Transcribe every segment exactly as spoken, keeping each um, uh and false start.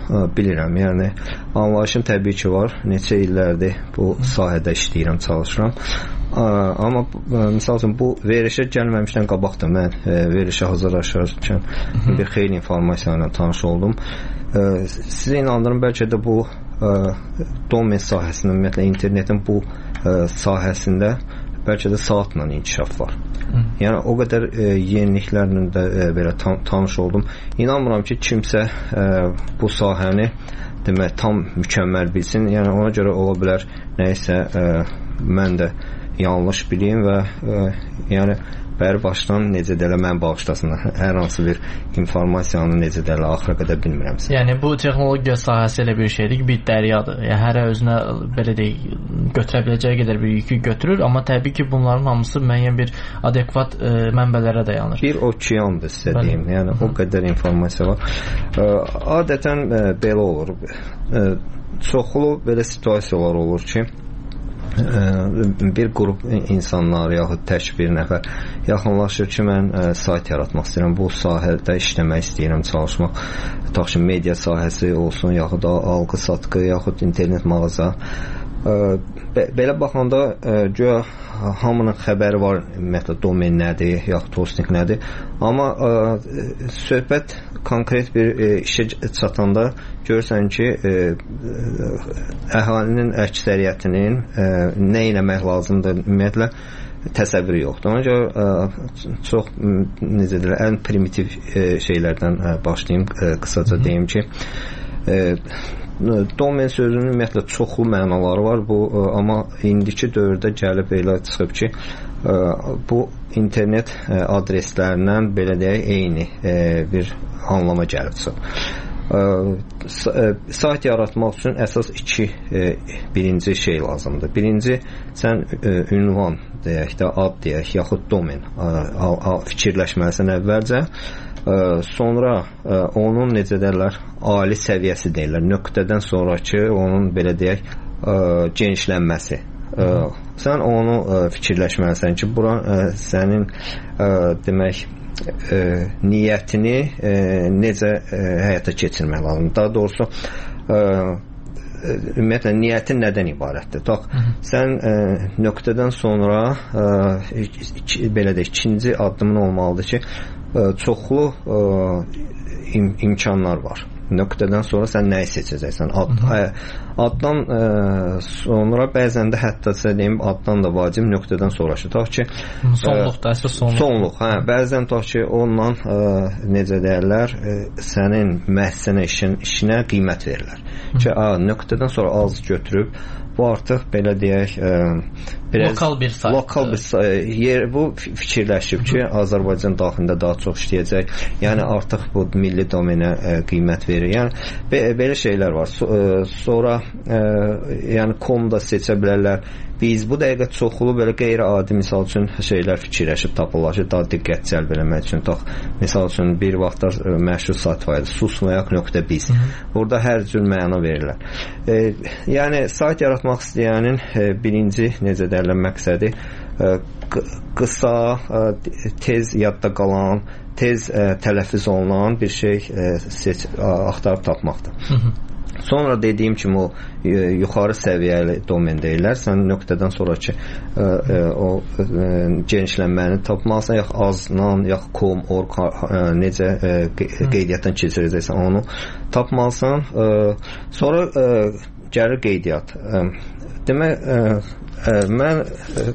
bilirəm. Yəni anlayışım təbii ki var. Neçə illərdir bu sahədə işləyirəm, çalışıram. Amma misal üçün bu verilişə gəlməmişdən qabaqdır. Mən verilişə hazırlaşarkən bir xeyli informasiya ilə tanış oldum. Sizə inandırım, bəlkə də bu domen sahəsində, ümumiyyətlə internetin bu sahəsində bəlkə də saatla inkişaf var. Yəni o qədər e, yeniliklərlə də e, belə tam, tanış oldum. İnanmıram ki, kimsə e, bu sahəni demək tam mükəmməl bilsin. Yəni ona görə ola bilər nəyisə e, mən də yanlış bileyim və e, yəni bəri başdan necə də elə mən bağışlasınlar. Hər hansı bir informasiyanı necə də elə axıra qədər bilmirəmsə. Yəni bu texnologiya sahəsi elə bir şeydir ki, bir dəryadır. Yəni hərə özünə belə deyək götürə biləcəyi qədər bir yükü götürür, amma təbii ki, bunların hamısı müəyyən bir adekvat e, mənbələrə dayanır. Bir okeandır sizə deyim. Yəni Hı-hı. o qədər informasiya var. E, adətən e, belə olur. E, çoxlu belə situasiyalar olur ki, bir qrup insanlar yaxud tək bir nəfər yaxınlaşır ki, mən ə, sayt yaratmaq istəyirəm, bu sahədə işləmək istəyirəm, çalışmaq, tutaq ki, media sahəsi olsun, yaxud alqı satqı, yaxud internet mağaza. Ə, be, belə baxanda ə, güya hamının xəbəri var, ümumiyyətlə domen nədir, yaxud hosting nədir, amma ə, söhbət konkret bir ə, işə çatanda görürsən ki, ə, əhalinin əksəriyyətinin ə, nə eləmək lazımdır, ümumiyyətlə təsəvvürü yoxdur. Ona görə ə, çox necə deyirlər, ən primitiv ə, şeylərdən ə, başlayım, ə, qısaca deyim ki, ə, domen sözünün ümumiyyətlə çoxlu mənaları var, bu ə, amma indiki dövrdə gəlib elə çıxıb ki, ə, bu internet ə, adreslərindən belə deyək eyni ə, bir anlama gəlib çıxıb. Ə, sayt yaratmaq üçün əsas iki ə, birinci şey lazımdır. Birinci, sən ə, ünvan deyək də, ad deyək, yaxud domen ə, ə, ə, fikirləşməlisən əvvəlcə. Sonra ə, onun necə deyirlər, ali səviyyəsi deyirlər, nöqtədən sonraki onun belə deyək ə, genişlənməsi. Ə, sən onu ə, fikirləşməlisən ki, bura ə, sənin ə, demək ə, niyyətini ə, necə ə, həyata keçirmək lazımdır. Daha doğrusu ə, ümumiyyətlə niyyətin nədən ibarətdir? Bax, sən ə, nöqtədən sonra ə, iki, belə deyək, ikinci addımın olmalıdır ki, çoxlu ə, im imkanlar var. Nöqtədən sonra sən nəyi seçəcəksən? Ad, ə, addan ə, sonra bəzən də hətta deyim, addan da vacib nöqtədən sonraki. Tutaq ki, sonluqda, əsas sonluq. Sonluq, hə, bəzən tutaq ki, ondan ə, necə deyirlər, ə, sənin məhsənə işin, işinə qiymət verirlər. Ki, ə, nöqtədən sonra az götürüb, bu artıq belə deyək, ə, biraz lokal bir sayt. Lokal bir sayt. Yer bu fikirləşib ki, Azərbaycan daxilində daha çox işləyəcək. Yəni artıq bu milli domenə ə, qiymət verir. Yəni be belə şeylər var. So ə, sonra ə, yəni kom da seçə bilərlər. Biz bu dəqiqə çoxlu belə qeyri-adi misal üçün şeylər fikirləşib tapırlar ki, daha diqqət cəlb eləmək üçün. Tax, misal üçün bir vaxtlar ə, məşhur sayt var idi, susmayak.biz. Burada hər cür məna verirlər. E, yəni sayt yaratmaq istəyənin e, birinci necə deyirlər məqsədi e, qısa, e, tez yadda qalan, tez e, tələffüz olunan bir şey e, seç, axtarıb tapmaqdır. Sonra dediyim kimi o e, yuxarı səviyyəli domen deyirlər. Sən nöqtədən sonraki e, e, o e, genişlənməni tapmalısan, yax aznan, yax com, org e, necə e, qeydiyyatdan keçirəcəksən onu tapmalısan. E, sonra e, gəlir qeydiyyat. E, demək, e, e, mən e,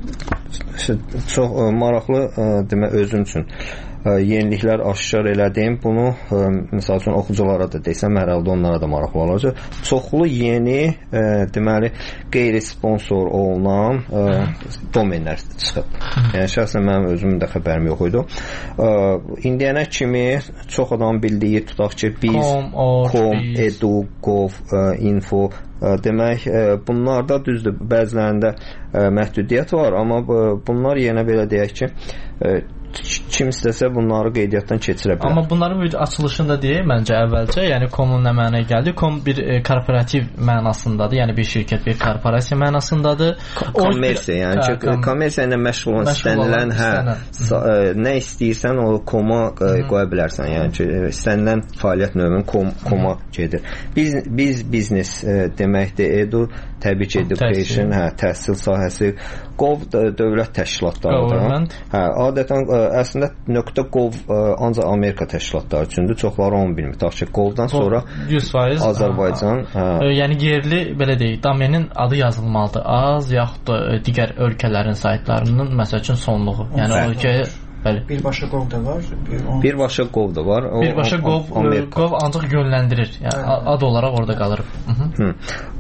çox e, maraqlı e, demək özüm üçün yeniliklər aşkar elədim. Bunu ə, misal üçün oxuculara da desəm, hər halda onlara da maraqlı olacaq. Çoxlu yeni ə, deməli qeyri-sponsor olunan ə, domenlər çıxıb. Yəni şəxsən mənim özümün də xəbərim yox idi. Ə, indiyənə kimi çox adam bildiyi, tutaq ki, biz com, edu, gov, ə, info ə, demək, ə, bunlarda düzdür, bəzilərində ə, məhdudiyyət var, amma ə, bunlar yenə belə deyək ki, ə, kim istəsə bunları qeydiyyatdan keçirə bilər. Amma bunların bir açılışında deyək, məncə əvvəlcə, yəni com-un nə mənaya gəldi? Com bir e, korporativ mənasındadır, yəni bir şirkət, bir korporasiya mənasındadır. Kommersiya, yəni hə, kom kommersiya ilə məşğul olan istənilən, hə, sa nə istəyirsən o com-a qoya bilərsən. Yəni ki, istənilən fəaliyyət növünün com com-a gedir. Biz biz biznes e, deməkdir. Edu təbii ki, education, hə, təhsil sahəsi, Gov dövlət təşkilatlarıdır. Hə, adətən ə, əslində .gov ə, ancaq Amerika təşkilatları üçündür. Çoxları onu bilmir. Tutaq ki, Govdan sonra yüz faiz Azərbaycan, hə. Yəni yerli belə deyək, domenin adı yazılmalıdır. Az yaxud da digər ölkələrin saytlarının məsəl üçün sonluğu. Yəni o ölkəyə bəli. Birbaşa Gov da var. Bir on... Birbaşa Gov da var. O, Birbaşa Gov, Gov ancaq yönləndirir. Yəni hə. Ad olaraq orada qalır. Hı -hı. Hı.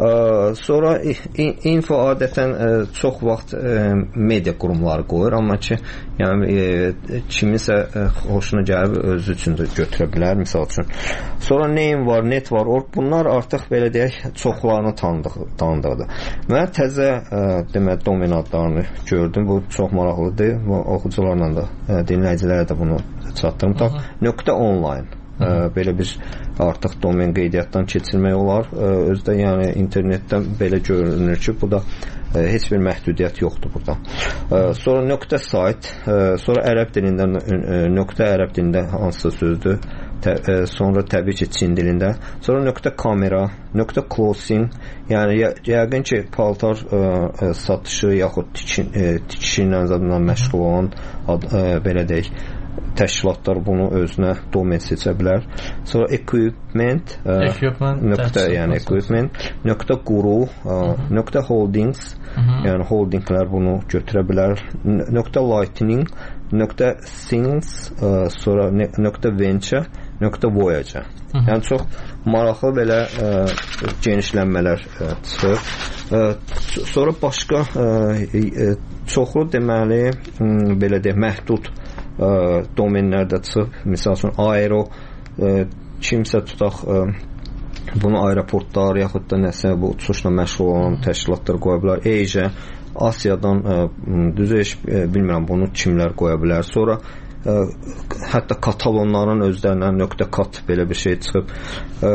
Ə, sonra info adətən ə, çox vaxt ə, media qurumları qoyur, amma ki, yəni ə, kiminsə ə, xoşuna gəlib özü üçün də götürə bilər, misal üçün. Sonra name var, net var. Or bunlar artıq belə deyək, çoxlarını tanıdıq, tanıdıqdır. Mən təzə ə, demək domen adlarını gördüm. Bu çox maraqlıdır. Bu oxucularla da dinləyicilərə də bunu çatdırım. Nöqtə online. Ə, belə bir artıq domen qeydiyyatdan keçirmək olar. Ə, özdə yəni internetdən belə görünür ki, bu da ə, heç bir məhdudiyyət yoxdur burada. Ə, sonra nöqtə sayt, ə, sonra ərəb dilindən ə, nöqtə ərəb dilində hansısa sözdür. Tə, ə, sonra təbii ki, Çin dilində. Sonra nöqtə kamera, nöqtə closing, yəni yə, yəqin ki, paltar ə, ə, satışı yaxud tikin, ə, tikişi ilə zadından məşğul olan ad, ə, belə deyək, təşkilatlar bunu özünə domen seçə bilər. Sonra equipment, ə, equipment nöqtə, yəni equipment, nöqtə guru, ə, nöqtə holdings, Hı -hı. yəni holdinglər bunu götürə bilər. Nöqtə lightning, nöqtə things, ə, sonra nöqtə venture, nöqtə voyager. Hı -hı. Yəni çox maraqlı belə ə, genişlənmələr ə, çıxır. Ə, sonra başqa ə, ə, çoxlu deməli ə, belə deyək, məhdud ə, domenlərdə çıxıb. Məsəl üçün aero, ə, kimsə tutaq ə, bunu aeroportlar yaxud da nəsə bu uçuşla məşğul olan təşkilatlar qoya bilər. Asia, Asiyadan ə, düzü heç bilmirəm bunu kimlər qoya bilər. Sonra ə, hətta katalonların özlərindən nöqtə kat belə bir şey çıxıb. Ə,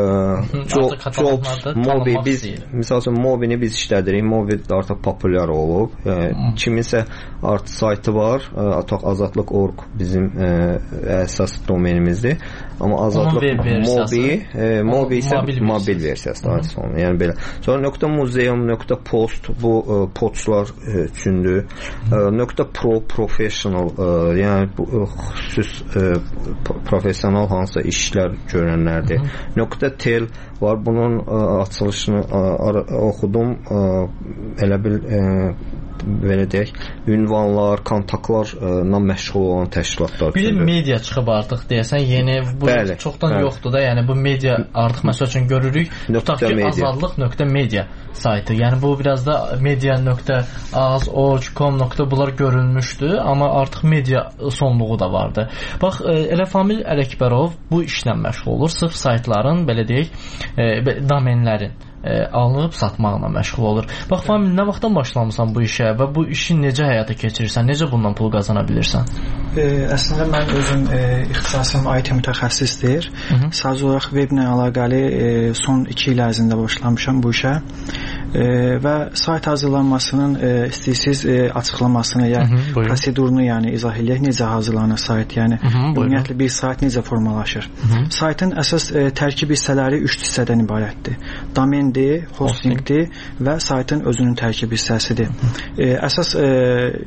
Jobs, Mobi, biz misal üçün Mobini biz işlədirik. Mobi artıq populyar olub. Ə, kiminsə artıq saytı var. Artıq azadlıq nöqtə org bizim ə, əsas domenimizdir. Amma azadlıq Mobi, e, Mobi isə mobil versiyası da sonra. Yəni belə. Sonra nöqtə muzeum, nöqtə post bu ə, poçlar ə, üçündür. Ə, nöqtə pro professional, ə, yəni bu ə, xüsus ə, professional hansısa işlər görənlərdir. Nöqtə tel var. Bunun ə, açılışını ə, oxudum. Ə, elə bil ə, belə deyək, ünvanlar, kontaktlarla məşğul olan təşkilatlar üçün. Bir media çıxıb artıq deyəsən, yeni bu bəli, çoxdan bəli. yoxdur da, yəni bu media artıq məsəl üçün görürük. Tutaq ki, azadlıq nöqtə media saytı. Yəni bu biraz da media nöqtə az, org, com nöqtə bunlar görülmüşdü, amma artıq media sonluğu da vardı. Bax, elə Famil Ələkbərov bu işlə məşğul olur. Sırf saytların, belə deyək, domenlərin E, alınıb satmaqla məşğul olur. Bax, Famil, nə vaxtdan başlamısan bu işə və bu işi necə həyata keçirirsən? Necə bundan pul qazana bilirsən? E, əslində mən özüm e, ixtisasım I T mütəxəssisdir. Sadəcə olaraq weblə əlaqəli e, son iki il ərzində başlamışam bu işə. E, və sayt hazırlanmasının e, istəyirsiniz e, açıqlamasını, yəni prosedurunu yəni izah eləyək, necə hazırlanır sayt, yəni ümumiyyətlə bir sayt necə formalaşır. Hı -hı. Saytın əsas e, tərkib hissələri üç hissədən ibarətdir. Domen hostingdir və saytın özünün tərkib hissəsidir. E, əsas e,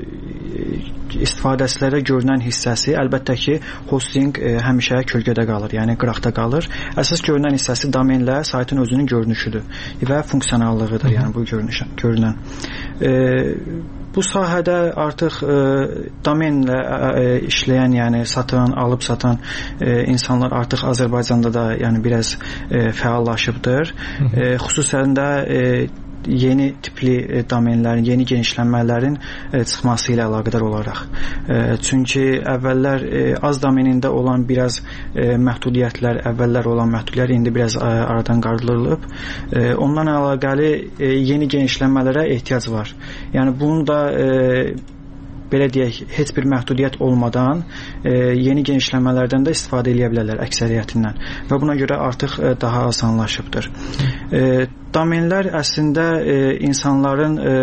istifadəçilərə görünən hissəsi əlbəttə ki, hosting e, həmişə kölgədə qalır, yəni qıraqda qalır. Əsas görünən hissəsi domenlə saytın özünün görünüşüdür və funksionallığıdır, yəni bu görünüşə, görünən. E, bu sahədə artıq e, domenlə e, işləyən, yəni satan, alıb satan e, insanlar artıq Azərbaycanda da yəni biraz e, fəallaşıbdır. E, xüsusən də e, yeni tipli e, domenlərin, yeni genişlənmələrin e, çıxması ilə əlaqədar olaraq. E, çünki əvvəllər e, az domenində olan biraz e, məhdudiyyətlər, əvvəllər olan məhdudiyyətlər indi biraz e, aradan qaldırılıb. E, ondan əlaqəli e, yeni genişlənmələrə ehtiyac var. Yəni bunu da e, belə deyək, heç bir məhdudiyyət olmadan e, yeni genişləmələrdən də istifadə edə bilərlər əksəriyyətindən və buna görə artıq e, daha asanlaşıbdır. E, domenlər əslində e, insanların e,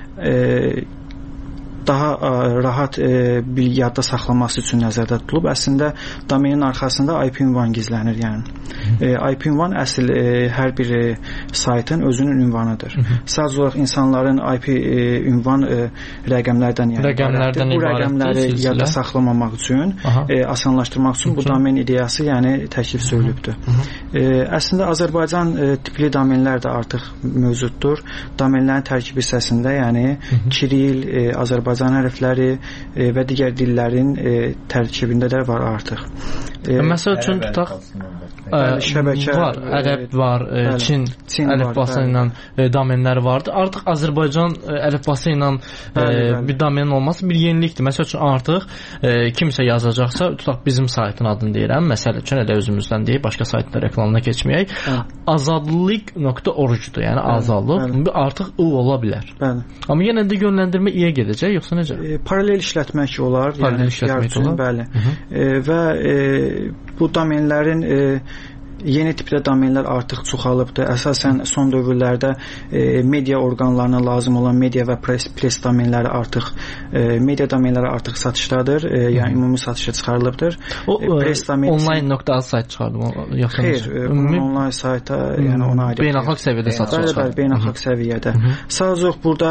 e, daha ə, rahat ə, bir yadda saxlaması üçün nəzərdə tutulub. Əslində domenin arxasında I P ünvan gizlənir, yəni. E, I P ünvan əsl e, hər bir e, saytın özünün ünvanıdır. Sadəcə olaraq insanların I P e, ünvan e, rəqəmlərdən, yəni rəqəmlərdən bu rəqəmləri yadda saxlamamaq üçün, e, asanlaşdırmaq üçün bu domen ideyası, yəni təklif söylübdür. E, əslində Azərbaycan e, tipli domenlər də artıq mövcuddur. Domenlərin tərkib hissəsində, yəni Kiril, e, Azərbaycan Azərbaycan hərfləri e, və digər dillərin e, tərkibində də var artıq. E, Məsəl üçün tutaq e, şəbəkə var, ərəb var, e, Çin, Çin əlifbası ilə e, domenlər vardı. Artıq Azərbaycan e, əlifbası ilə e, bir domenin olması bir yenilikdir. Məsəl üçün artıq e, kimsə yazacaqsa, tutaq bizim saytın adını deyirəm. Məsəl üçün elə özümüzdən deyib, başqa saytda reklamına keçməyək. azadlıq nöqtə org-dur. Yəni azadlıq artıq u ola bilər. Bəli. Amma yenə də yönləndirmə i-yə gedəcək, yoxsa necə? E, paralel işlətmək olar. Paralel yəni, işlətmək olar. Bəli. E, və e, bu domenlərin e, yeni tipdə domenlər artıq çoxalıbdır. Əsasən son dövrlərdə e, media orqanlarına lazım olan media və pres, pres domenləri artıq e, media domenləri artıq satışdadır. E, yəni ümumi satışa çıxarılıbdır. O e, pres domen online.az sayt çıxardım yoxsa? Xeyr, e, bunun online sayta, yəni ona aid. Beynəlxalq səviyyədə satışa çıxarılır. Bəli, bəli, beynəlxalq səviyyədə. Sadəcə burada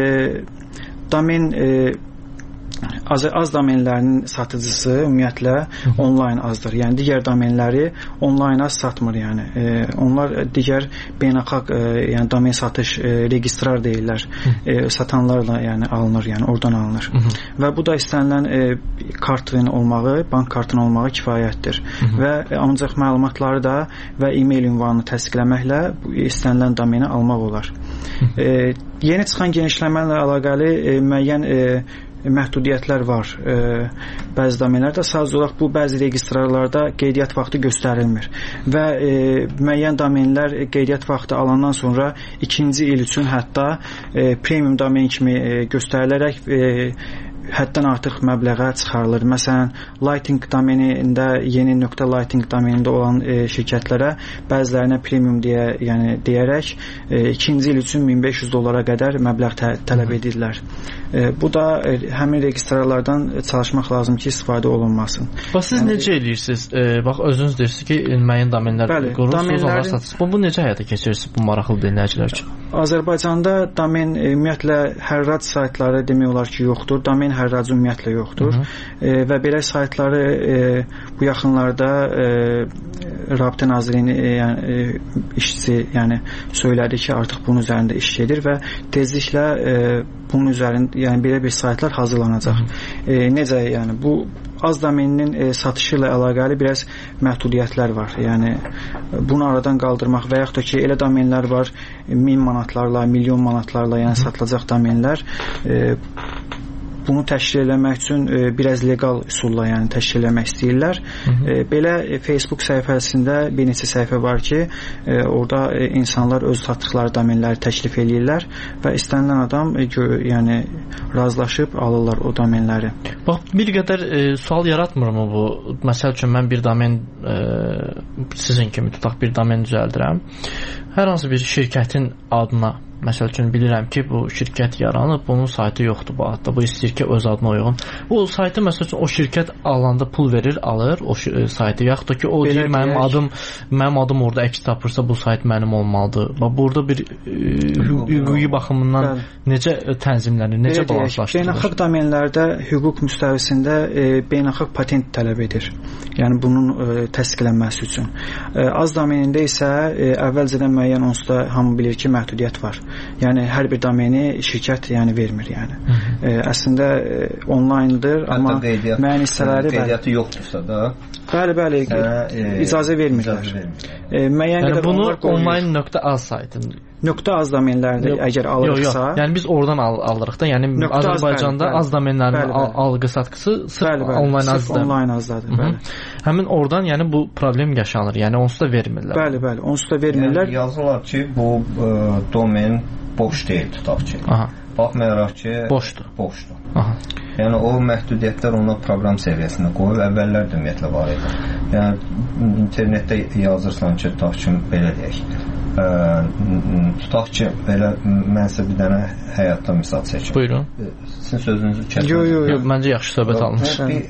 e, domen e, Az, az domenlərinin satıcısı ümumiyyətlə online azdır. Yəni digər domenləri online az satmır, yəni. E, onlar digər beynəlxalq e, yəni domen satış e, registrar deyirlər. E, satanlarla yəni alınır, yəni oradan alınır. Hı -hı. Və bu da istənilən e, kartın olmağı, bank kartının olmağı kifayətdir. Hı -hı. Və e, ancaq məlumatları da və e-mail ünvanını təsdiqləməklə bu istənilən domeni almaq olar. Hı -hı. E, yeni çıxan genişləmə ilə əlaqəli e, müəyyən e, məhdudiyyətlər var. E, bəzi domenlərdə sadəcə olaraq bu bəzi registrarlarda qeydiyyat vaxtı göstərilmir və e, müəyyən domenlər qeydiyyat vaxtı alandan sonra ikinci il üçün hətta e, premium domen kimi e, göstərilərək e, həddən artıq məbləğə çıxarılır. Məsələn, Lighting domenində, yeni nöqtə Lighting domenində olan e, şirkətlərə bəzilərinə premium deyə, yəni deyərək e, ikinci il üçün min beş yüz dollara qədər məbləğ tə tələb edirlər. E, bu da e, həmin registrarlardan çalışmaq lazım ki, istifadə olunmasın. Bax, siz yəni, necə edirsiniz? E, bax, özünüz deyirsiniz ki, müəyyən domenlər qurursunuz, onlar satırsınız. Bu, bu necə həyata keçirirsiniz bu maraqlı dinləyicilər üçün? Azərbaycanda domen e, ümumiyyətlə hərrac saytları demək olar ki, yoxdur. Domen hərracı ümumiyyətlə yoxdur. Hı -hı. E, və belə saytları e, bu yaxınlarda e, Rabitə Nazirliyinin e, yəni, e, işçisi yəni söylədi ki, artıq bunun üzərində iş gedir və tezliklə e, bunun üzərində yəni belə bir saytlar hazırlanacaq. E, necə yəni bu az domeninin e, satışı ilə əlaqəli biraz məhdudiyyətlər var. Yəni bunu aradan qaldırmaq və yaxud da ki, elə domenlər var min manatlarla, milyon manatlarla yəni satılacaq domenlər. E, bunu təşkil eləmək üçün e, biraz legal üsulla yəni təşkil eləmək istəyirlər. Hı -hı. E, belə e, Facebook səhifəsində bir neçə səhifə var ki, e, orada e, insanlar öz satdıqları domenləri təklif eləyirlər və istənilən adam e, gö, yəni razılaşıb alırlar o domenləri. Bax, bir qədər e, sual yaratmırmı bu? Məsəl üçün mən bir domen e, sizin kimi tutaq bir domen düzəldirəm. Hər hansı bir şirkətin adına, məsəl üçün bilirəm ki, bu şirkət yaranıb, bunun saytı yoxdur bu adda. Bu istəyir ki, öz adına uyğun. Bu saytı məsəl üçün o şirkət alanda pul verir, alır o saytı. Yaxud da ki, o deyir mənim adım, mənim adım orada əks tapırsa bu sayt mənim olmalıdır. Bax, burada bir hüquqi baxımından bəli, necə tənzimlənir, necə balanslaşdırılır? Beynəlxalq domenlərdə hüquq müstəvisində e, beynəlxalq patent tələb edir. Yəni bunun e, təsdiqlənməsi üçün. E, az domenində isə e, əvvəlcədən müəyyən onsuz da hamı bilir ki, məhdudiyyət var. Yəni hər bir domeni şirkət yəni vermir yəni. Hı -hı. E, əslində e, online'dır, amma müəyyən hissələri qeydiyyatı yoxdursa da bəli, bəli, ə, e, icazə vermirlər. E, müəyyən yəni bunu online.az saytında nöqtə az domenlərdə əgər alırsa, yox, yox. Yəni biz oradan al alırıq da. Yəni nöqtə Azərbaycanda az, az domenlərin al algı satqısı sırf bəli, bəli, online azdır. Online azdadır, bəli. Həmin oradan yəni bu problem yaşanır. Yəni onsuz da vermirlər. Bəli, bəli, onsuz da vermirlər. Yəni, yazırlar ki, bu ə, domen boş deyil tutaq ki. Aha. Baxmayaraq ki, boşdur. Boşdur. Aha. Yəni o məhdudiyyətlər ona proqram səviyyəsində qoyub, əvvəllər də ümumiyyətlə var idi. Yəni internetdə yazırsan ki, tutaq ki, belə deyək. Ə, tutaq ki, belə mənsə bir dənə həyatdan misal çəkim. Buyurun. Sizin sözünüzü kəsdim. Yox, yox, yox, məncə yaxşı söhbət almış. Bir,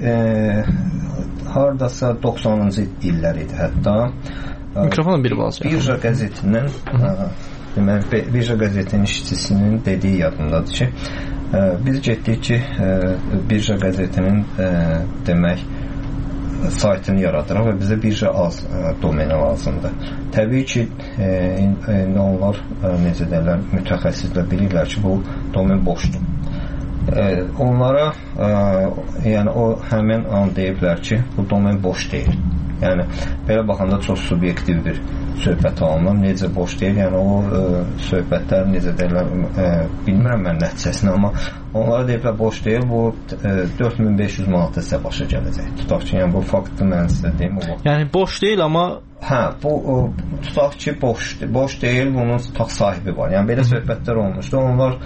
e, hardasa doxsanıncı illər idi hətta. Mikrofonun bir balaca. Birja qəzetinin deməli Birja qəzetinin işçisinin dediyi yadımdadır ki, ə, biz getdik ki, ə, Birja qəzetinin ə, demək saytını yaradırıq və bizə birja az ə, domeni lazımdır. Təbii ki, e, indi onlar ə, necə deyirlər, mütəxəssislər bilirlər ki, bu domen boşdur. E, onlara ə, yəni o həmin an deyiblər ki, bu domen boş deyil. Yəni belə baxanda çox subyektiv bir söhbət alınır. Necə boş deyil, yəni o ə, söhbətlər necə deyirlər, ə, bilmirəm mən nəticəsini, amma onlara deyiblər boş deyil, bu ə, dörd min beş yüz manata sizə başa gələcək. Tutaq ki, yəni bu faktı mən sizə deyim. O yəni boş deyil, amma hə, bu o, tutaq ki, boş, boş deyil, bunun tutaq sahibi var. Yəni belə söhbətlər olmuşdu. Onlar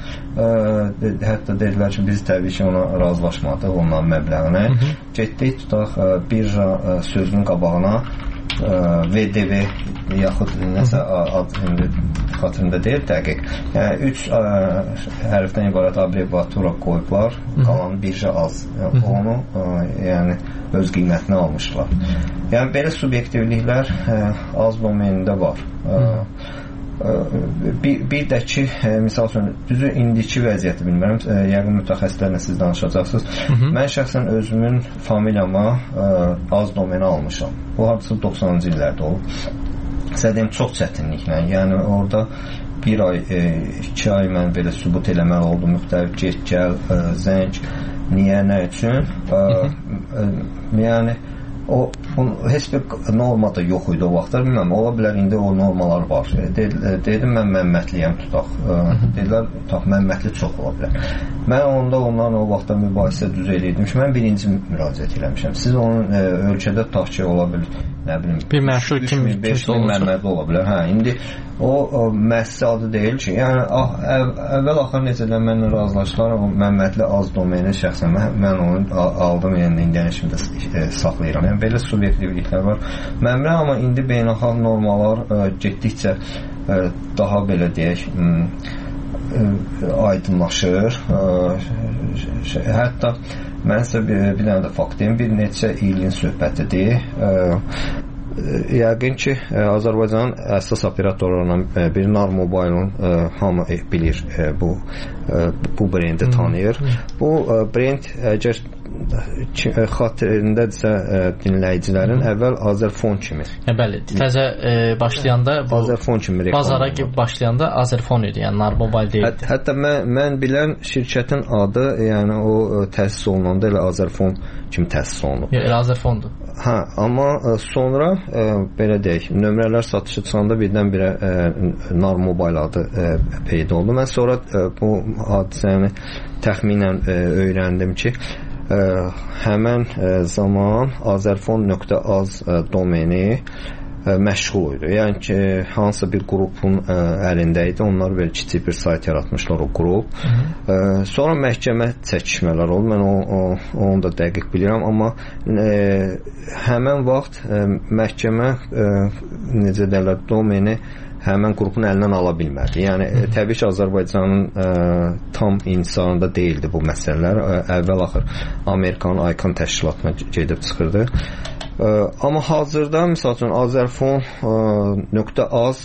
ə, hətta dedilər ki, biz təbii ki, ona razılaşmadıq, onların məbləğinə. Getdik, tutaq ə, birja ə, sözünün qabağına ə, V D V yaxud nəsə ad xatırında deyil dəqiq. Yəni üç ə, hərfdən ibarət abreviatura qoyublar, qalanı birja az. Yəni, onu ə, yəni öz qiymətini almışlar. Yəni belə subyektivliklər ə, az domenində var. Ə, ə, bir, bir də ki, ə, misal üçün düzü indiki vəziyyəti bilmirəm, ə, yəqin mütəxəssislərlə siz danışacaqsınız. Hı -hı. Mən şəxsən özümün familiyama ə, az domeni almışam. Bu hardasa doxsanıncı illərdə olub. Sizə deyim, çox çətinliklə. Yəni orada bir ay, e, iki ay mən belə sübut eləməli oldum, müxtəlif get, gəl, ə, zəng, niyə, nə üçün. Ə, ə, yəni o heç bir norma da yox idi o vaxtlar, bilməm, ola bilər indi o normalar var. Dedim mən Məmmətliyəm, tutaq. Dedilər, tutaq, Məmmətli çox ola bilər. Mən onda ondan o vaxtda mübahisə düz eləyirdim ki, mən birinci müraciət eləmişəm. Siz onun e, ölkədə tutaq ki, ola bilər, nə bilim, bir məşhur kimi beş min Məmmədli ola bilər. Hə, indi o, o müəssisə adı deyil ki, yəni ah, əv, əvvəl axır necədən mənlə razılaşdılar, o Məmmədli az domeni şəxsən mən, mən onu aldım, yəni indi şimdi e, saxlayıram. Yəni belə subyektivliklər var. Məmrə, amma indi beynəlxalq normalar ə, getdikcə ə, daha belə deyək ə, ə, aydınlaşır. Ə, hətta mən sizə bir, bir dənə də fakt deyim, bir neçə ilin söhbətidir. Ə, Yəqin ki, Azərbaycanın əsas operatorlarından biri Nar Mobile-un hamı bilir, bu bu brendi tanıyır. Bu brend əgər xatirindədirsə dinləyicilərin əvvəl Azerfon kimi. Hə, bəli, təzə e, başlayanda bu Azerfon kimi bazara gibi başlayanda Azerfon idi, yəni Nar Mobile deyildi. Hət, hətta mən, mən bilən şirkətin adı, yəni o təsis olunanda elə Azerfon kimi təsis olunub. Yox, elə Azerfondur. Hə, amma sonra ə, belə deyək, nömrələr satışa çıxanda birdən-birə ə, Nar Mobile adı ə, peyda oldu. Mən sonra ə, bu hadisəni təxminən ə, öyrəndim ki, ə, həmən ə, zaman azerfon nöqtə az ə, domeni ə, məşğul idi. Yəni ki, hansısa bir qrupun ə, əlində idi. Onlar belə kiçik bir sayt yaratmışlar o qrup. Ə, sonra məhkəmə çəkişmələr oldu. Mən o, o, onu da dəqiq bilirəm, amma ə, həmən vaxt ə, məhkəmə ə, necə deyirlər, domeni həmən qrupun əlindən ala bilmədi. Yəni ə, təbii ki, Azərbaycanın ə, tam intisarında deyildi bu məsələlər. Ə, əvvəl axır Amerikanın ICANN təşkilatına gedib çıxırdı. Ə, amma hazırda misal üçün azerfon nöqtə az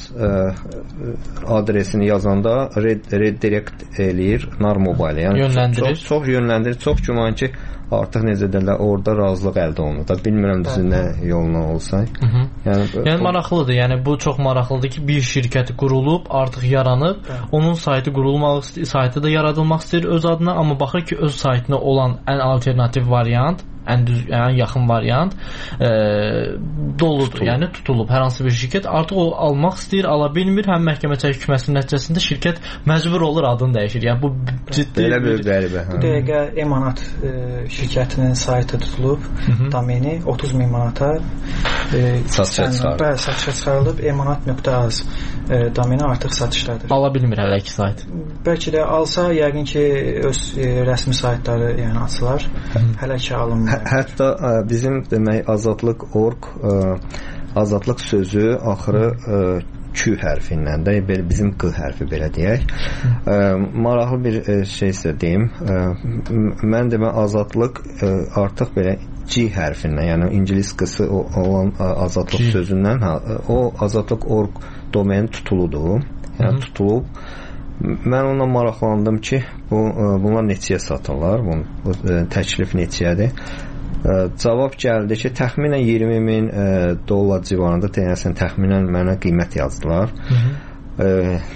adresini yazanda red, redirect eləyir Nar Mobile. Yəni yönləndirir. Çox, çox yönləndirir. Çox güman ki, artıq necə deyirlər, orada razılıq əldə olunur. Da bilmirəm düzü nə yoluna olsa. Hı -hı. Yəni, yəni bu, maraqlıdır. Yəni bu çox maraqlıdır ki, bir şirkət qurulub, artıq yaranıb, hə. Onun saytı qurulmaq, saytı da yaradılmaq istəyir öz adına, amma baxır ki, öz saytına olan ən alternativ variant ən düz, yəni yaxın variant e, doludur, tutulub. Yəni tutulub hər hansı bir şirkət artıq o almaq istəyir, ala bilmir, həm məhkəmə çəkməsinin nəticəsində şirkət məcbur olur adını dəyişir. Yəni bu ciddi belə bir qəribə. Bu dəqiqə Emanat e, şirkətinin saytı tutulub, Hı -hı. domeni otuz min manata e, satışa çıxarılıb. Bəli, satışa çıxarılıb. emanat nöqtə az e, domeni artıq satışdadır. Ala bilmir hələ ki sayt. Bəlkə də alsa yəqin ki öz e, rəsmi saytları yəni açılar. Hı -hı. Hələ ki alınmır. Hə, hətta ə, bizim demək azadlıq nöqtə org ə, azadlıq sözü axırı ə, Q hərfindən də belə bizim Q hərfi belə deyək. Ə, maraqlı bir ə, şey isə deyim. Ə, mən demə azadlıq ə, artıq belə G hərfindən, yəni ingilis qısı olan ə, azadlıq G. sözündən ha, o azadlıq nöqtə org domeni tutuludur. Yəni Hı. tutulub. Mən ondan maraqlandım ki, bu ə, bunlar neçəyə satırlar? Bu, bu ə, təklif neçəyədir? Cavab gəldi ki, təxminən iyirmi min e, dollar civarında deyəsən təxminən mənə qiymət yazdılar. Hı -hı. E,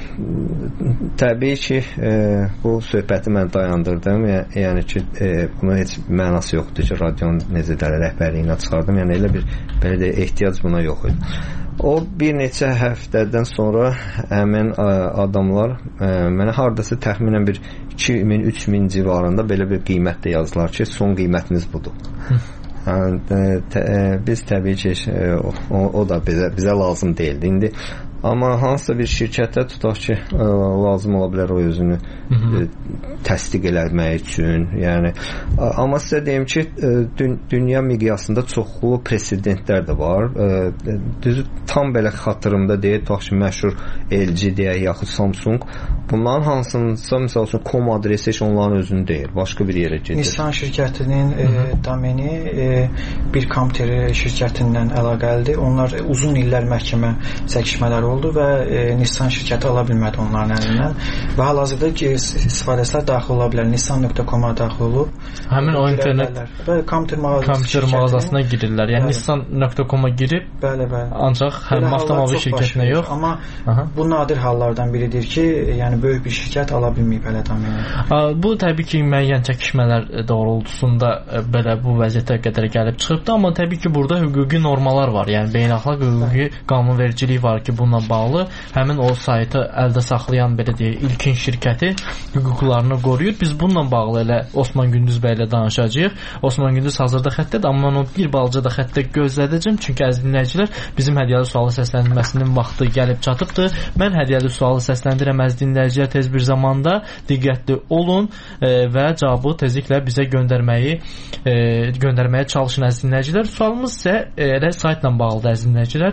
təbii ki, e, bu söhbəti mən dayandırdım. Yəni ki, e, buna heç mənası yoxdur ki, radionun necə dələ rəhbərliyinə çıxardım. Yəni elə bir belə də ehtiyac buna yox idi. O bir neçə həftədən sonra həmin adamlar ə, mənə hardasa təxminən bir iki min üç min civarında belə bir qiymət də yazdılar ki, son qiymətiniz budur. Yəni, tə, ə, biz təbii ki o, o da bizə, bizə lazım deyildi. İndi amma hansısa bir şirkətə tutaq ki, ə, lazım ola bilər o özünü ə, təsdiq eləmək üçün. Yəni amma sizə deyim ki, ə, dü dünya miqyasında çoxlu presedentlər də var. Ə, düzü tam belə xatırımda deyil, tutaq ki, məşhur L G deyək, yaxud Samsung. Bunların hansınsa məsəl üçün kom adresi heç onların özünü deyil, başqa bir yerə gedir. Nissan şirkətinin e, domeni e, bir kompüter şirkətindən əlaqəlidir. Onlar e, uzun illər məhkəmə çəkişmələri oldu və e, Nissan şirkəti ala bilmədi onların əlindən. Və hal-hazırda ki, istifadəçilər daxil ola bilər. Nissan nöqtə com-a daxil olub. Həmin o internet və kompüter mağazası kompüter mağazasına girirlər. Yəni Nissan nöqtə com-a girib, bəli, bəli. Ancaq həm avtomobil şirkətinə yox. Amma Aha. bu nadir hallardan biridir ki, yəni böyük bir şirkət ala bilməyib hələ domeni. Bu təbii ki, müəyyən çəkişmələr doğrultusunda belə bu vəziyyətə qədər gəlib çıxıbdı, amma təbii ki, burada hüquqi normalar var. Yəni beynəlxalq hüquqi qanunvericilik var ki, bununla bağlı həmin o saytı əldə saxlayan belə deyək, ilkin şirkəti hüquqlarını qoruyur. Biz bununla bağlı elə Osman Gündüz bəy ilə danışacağıq. Osman Gündüz hazırda xəttədir, amma mən onu bir balaca da xəttə gözlədəcəm, çünki əziz dinləyicilər, bizim hədiyyəli sualı səsləndirməsinin vaxtı gəlib çatıbdır. Mən hədiyyəli sualı səsləndirəm, əziz dinləyicilər, tez bir zamanda diqqətli olun e, və cavabı tezliklə bizə göndərməyi e, göndərməyə çalışın, əziz dinləyicilər. Sualımız isə e, elə saytla bağlıdır, əziz dinləyicilər.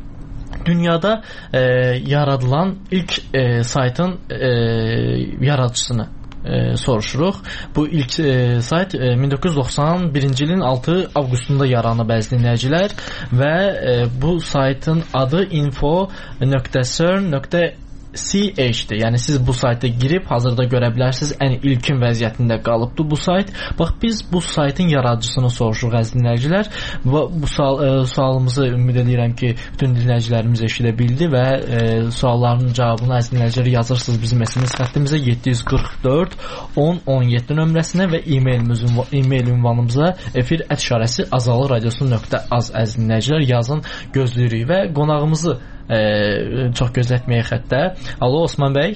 Dünyada e, yaradılan ilk e, saytın e, yaradıcısını e, soruşuruq. Bu ilk e, sayt e, min doqquz yüz doxsan birinci ilin altı avqustunda yaranıb, əziz dinləyicilər, və e, bu saytın adı info nöqtə cern nöqtə C H-dir. Yəni siz bu sayta girib hazırda görə bilərsiniz, ən ilkin vəziyyətində qalıbdı bu sayt. Bax, biz bu saytın yaradıcısını soruşuruq, əziz dinləyicilər. Bu, bu sual, e, sualımızı ümid edirəm ki, bütün dinləyicilərimiz eşidə bildi və e, sualların cavabını əziz dinləyicilər yazırsınız bizim S M S xəttimizə yeddi yüz qırx dörd on on yeddi nömrəsinə və e-mail, e-mail ünvanımıza efir ət işarəsi azalı radiosu nöqtə az, əziz dinləyicilər, yazın, gözləyirik və qonağımızı e, çox gözlətməyə xəttə. Alo, Osman bəy.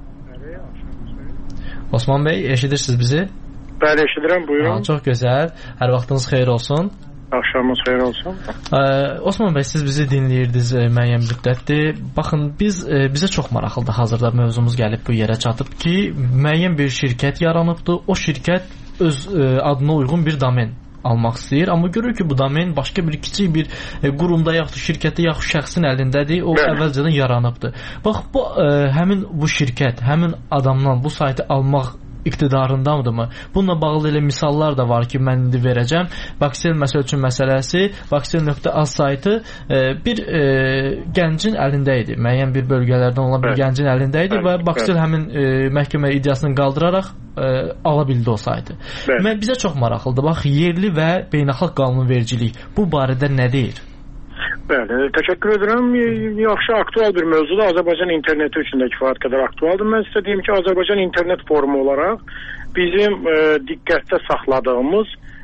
Osman bəy, eşidirsiniz bizi? Bəli, eşidirəm, buyurun. Ha, çox gözəl. Hər vaxtınız xeyir olsun. Axşamınız xeyir olsun. Ee, Osman bəy, siz bizi dinləyirdiniz e, müəyyən müddətdir. Baxın, biz e, bizə çox maraqlıdır. Hazırda mövzumuz gəlib bu yerə çatıb ki, müəyyən bir şirkət yaranıbdı. O şirkət öz e, adına uyğun bir domen almaq istəyir, amma görür ki, bu domen başqa bir kiçik bir e, qurumda yaxud şirkətdə yaxud şəxsin əlindədir. O Bəli. əvvəlcədən yaranıbdı. Bax, bu e, həmin bu şirkət, həmin adamdan bu saytı almaq iqtidarındamdırmı? Bununla bağlı elə misallar da var ki, mən indi verəcəm. Vaxel məsəl üçün məsələsi, vaxel nöqtə az saytı e, bir e, gəncin əlində idi. Müəyyən bir bölgələrdən olan bir Bəli. gəncin əlində idi və vaxel həmin e, məhkəmə iddiasını qaldıraraq e, ala bildi o saytı. Mən bizə çox maraqlıdır. Bax, yerli və beynəlxalq qanunvericilik bu barədə nə deyir? Bəli, təşəkkür edirəm. Yaxşı, aktual bir mövzudur. Azərbaycan interneti üçün də kifayət qədər aktualdır. Mən sizə deyim ki, Azərbaycan internet forumu olaraq bizim e, diqqətdə saxladığımız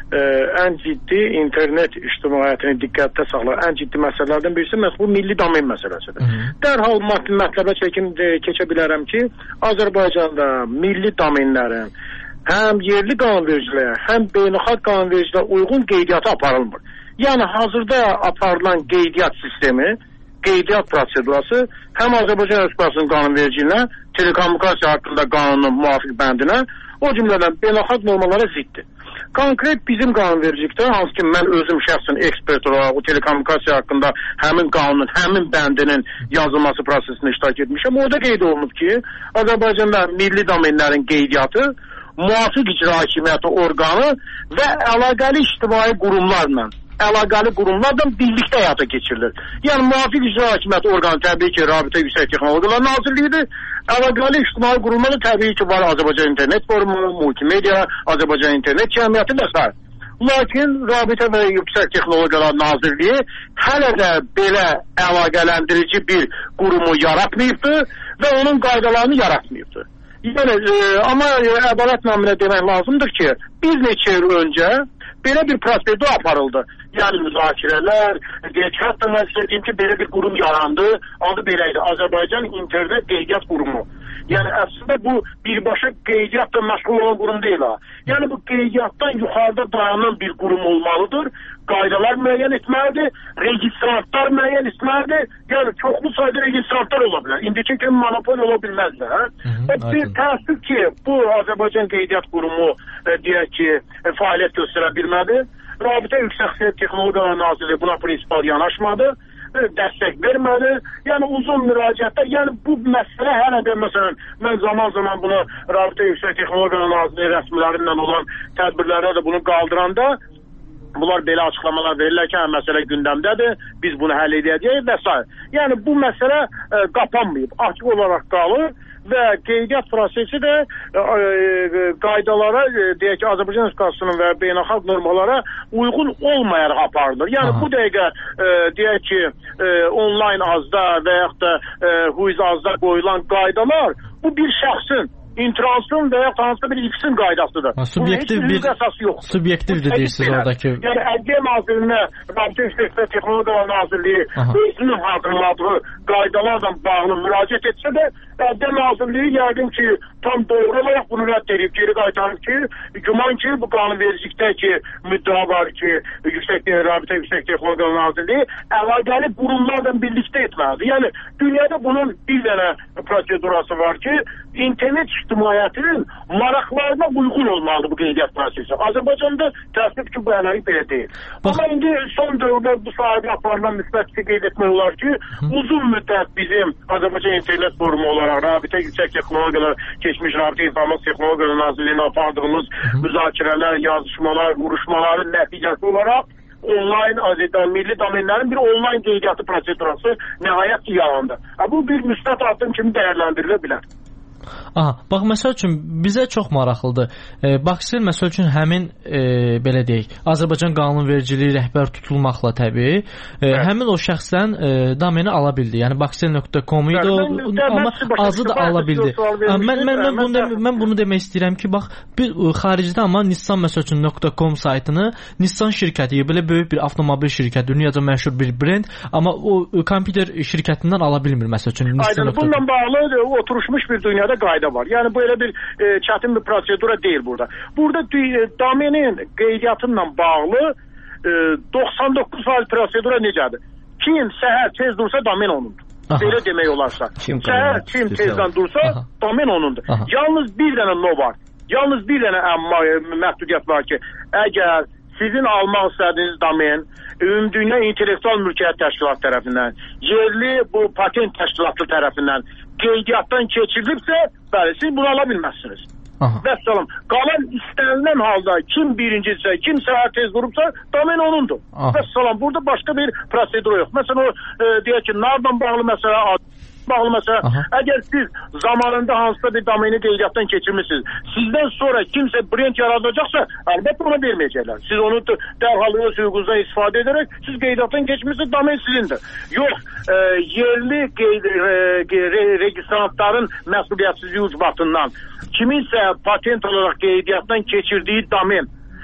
ə, ən ciddi internet ictimaiyyətini diqqətdə saxlayan ən ciddi məsələlərdən birisi məhz bu milli domen məsələsidir. Hı -hı. Dərhal mətləbə çəkin keçə bilərəm ki, Azərbaycanda milli domenlərin həm yerli qanunvericiliyə, həm beynəlxalq qanunvericiliyə uyğun qeydiyyatı aparılmır. Yəni hazırda aparılan qeydiyyat sistemi, qeydiyyat prosedurası həm Azərbaycan Respublikasının qanunvericiliyinə, telekommunikasiya haqqında qanunun müvafiq bəndinə, o cümlədən beynəlxalq normalara ziddir. Konkret bizim qanunvericilikdə, hansı ki mən özüm şəxsən ekspert olaraq o telekommunikasiya haqqında həmin qanunun, həmin bəndinin yazılması prosesində iştirak etmişəm. Orada qeyd olunub ki, Azərbaycanda milli domenlərin qeydiyyatı müvafiq icra hakimiyyəti orqanı və əlaqəli ictimai qurumlarla, əlaqəli qurumlarla birlikdə həyata keçirilir. Yəni müvafiq icra hakimiyyəti orqanı təbii ki, Rabitə Yüksək Texnologiyalar Nazirliyidir. Əlaqəli ictimai qurumları təbii ki, var Azərbaycan İnternet Forumu, Multimedia, Azərbaycan İnternet Cəmiyyəti və s. Lakin Rabitə və Yüksək Texnologiyalar Nazirliyi hələ də belə əlaqələndirici bir qurumu yaratmayıbdır və onun qaydalarını yaratmayıbdır. Yəni, e, amma ədalet naminə demək lazımdır ki, bir neçə il öncə belə bir prosedur aparıldı. Yəni müzakirələr, deyək, hətta mən istədiyim ki, belə bir qurum yarandı, adı belə idi, Azərbaycan İnternet Qeydiyyat Qurumu. Yəni əslində bu birbaşa qeydiyyatla məşğul olan qurum deyil ha. Yəni bu qeydiyyatdan yuxarıda dayanan bir qurum olmalıdır. Qaydalar müəyyən etməlidir, registrantlar müəyyən etməlidir. Yəni çoxlu sayda registrantlar ola bilər. İndiki kimi monopol ola bilməzlər. Hə? Bir təəssüf ki, bu Azərbaycan Qeydiyyat Qurumu e, deyək ki, e, fəaliyyət göstərə bilmədi. Rabitə Yüksək Texnologiyalar Nazirliyi buna prinsipal yanaşmadı, e, dəstək vermədi. Yəni uzun müraciətlər, yəni bu məsələ hələ də məsələn, mən zaman zaman bunu Rabitə Yüksək Texnologiyalar Nazirliyi rəsmilərindən olan tədbirlərdə də bunu qaldıranda bunlar belə açıqlamalar verirlər ki, məsələ gündəmdədir, biz bunu həll edəcəyik və s. Yəni bu məsələ e, qapanmayıb, açıq olaraq qalır və qeydiyyat prosesi də e, e, qaydalara, e, deyək ki, Azərbaycan Respublikasının və beynəlxalq normalara uyğun olmayaraq aparılır. Yəni Aha. bu dəqiqə e, deyək ki, e, onlayn azda və yaxud da e, huiz azda qoyulan qaydalar bu bir şəxsin intransın və ya hansısa bir ikisinin qaydasıdır. Ha, subyektiv bir subyektivdir deyirsiniz oradakı. Yəni Ədliyyə Nazirliyinə Rabitə Yüksək Texnologiyalar Nazirliyi özünün hazırladığı qaydalarla bağlı müraciət etsə də Ədliyyə Nazirliyi yəqin ki, tam doğru olaraq bunu rədd edib, geri qaytarıb ki, güman ki, bu qanunvericilikdəki müddəa var ki, Yüksək Rabitə Yüksək Texnologiyalar Nazirliyi əlaqəli qurumlarla birlikdə etməlidir. Yəni dünyada bunun bir dənə prosedurası var ki, internet ictimaiyyətinin maraqlarına uyğun olmalıdır bu qeydiyyat prosesi. Azərbaycanda təəssüf ki, bu əlaqə belə deyil. Bax. Amma indi son dövrdə bu sahədə aparılan müsbət qeyd etmək olar ki, Hı. uzun müddət bizim Azərbaycan İnternet Forumu olaraq Rabitə Yüksək Texnologiyalar, keçmiş Rabitə İnformasiya Texnologiyalar Nazirliyinə apardığımız Hı. müzakirələr, yazışmalar, vuruşmaların nəticəsi olaraq onlayn Azərbaycan milli domenlərin bir onlayn qeydiyyatı prosedurası nəhayət ki, yarandı. Bu bir müsbət addım kimi dəyərləndirilə bilər. Aha, bax məsəl üçün bizə çox maraqlıdır. E, Baksel məsəl üçün həmin e, belə deyək, Azərbaycan qanunvericiliyi rəhbər tutulmaqla təbii, e, həmin o şəxsdən e, domeni ala bildi. Yəni baksel nöqtə com idi, o, amma azı da ala bildi. Mən mən mən bunu mən bunu demək istəyirəm ki, bax bir xaricdə amma Nissan məsəl üçün .com saytını Nissan şirkəti, belə böyük bir avtomobil şirkəti, dünyaca məşhur bir brend, amma o kompüter şirkətindən ala bilmir məsəl üçün Nissan. Aynen, bununla bağlı oturmuş bir dünyada qayda var. Yəni bu elə bir e, çətin bir prosedura deyil burada. Burada e, domenin qeydiyyatıyla bağlı e, doxsan doqquz faiz prosedura necədir? Kim səhər tez dursa domen onundur. Aha. Belə demək olarsa. Kim səhər kim tezdən dursa Aha. domen onundur. Aha. Yalnız bir dənə no var. Yalnız bir dənə əmma e, məhdudiyyət var ki, əgər sizin almaq istədiyiniz domen Ümumdünya İntellektual Mülkiyyət Təşkilatı tərəfindən, yerli bu patent təşkilatı tərəfindən qeydiyyatdan keçirilibsə, bəli, siz bunu ala bilməzsiniz. Vəssalam. Qalan istənilən halda kim birincisə, kim səhər tez durubsa, domen onundur. Vəssalam. Burada başqa bir prosedur yox. Məsələn, o e, deyək ki, nardan bağlı məsələ bağlı məsələ, Aha. əgər siz zamanında hansısa bir domeni qeydiyyatdan keçirmişsiniz, sizdən sonra kimsə brend yaradacaqsa, əlbəttə ona verməyəcəklər. Siz onu dərhal öz hüququnuzdan istifadə edərək, siz qeydiyyatdan keçmişsiniz, domen sizindir. Yox, e, yerli qeyd, e, re, registrantların məsuliyyətsizliyi ucbatından kiminsə patent olaraq qeydiyyatdan keçirdiyi domen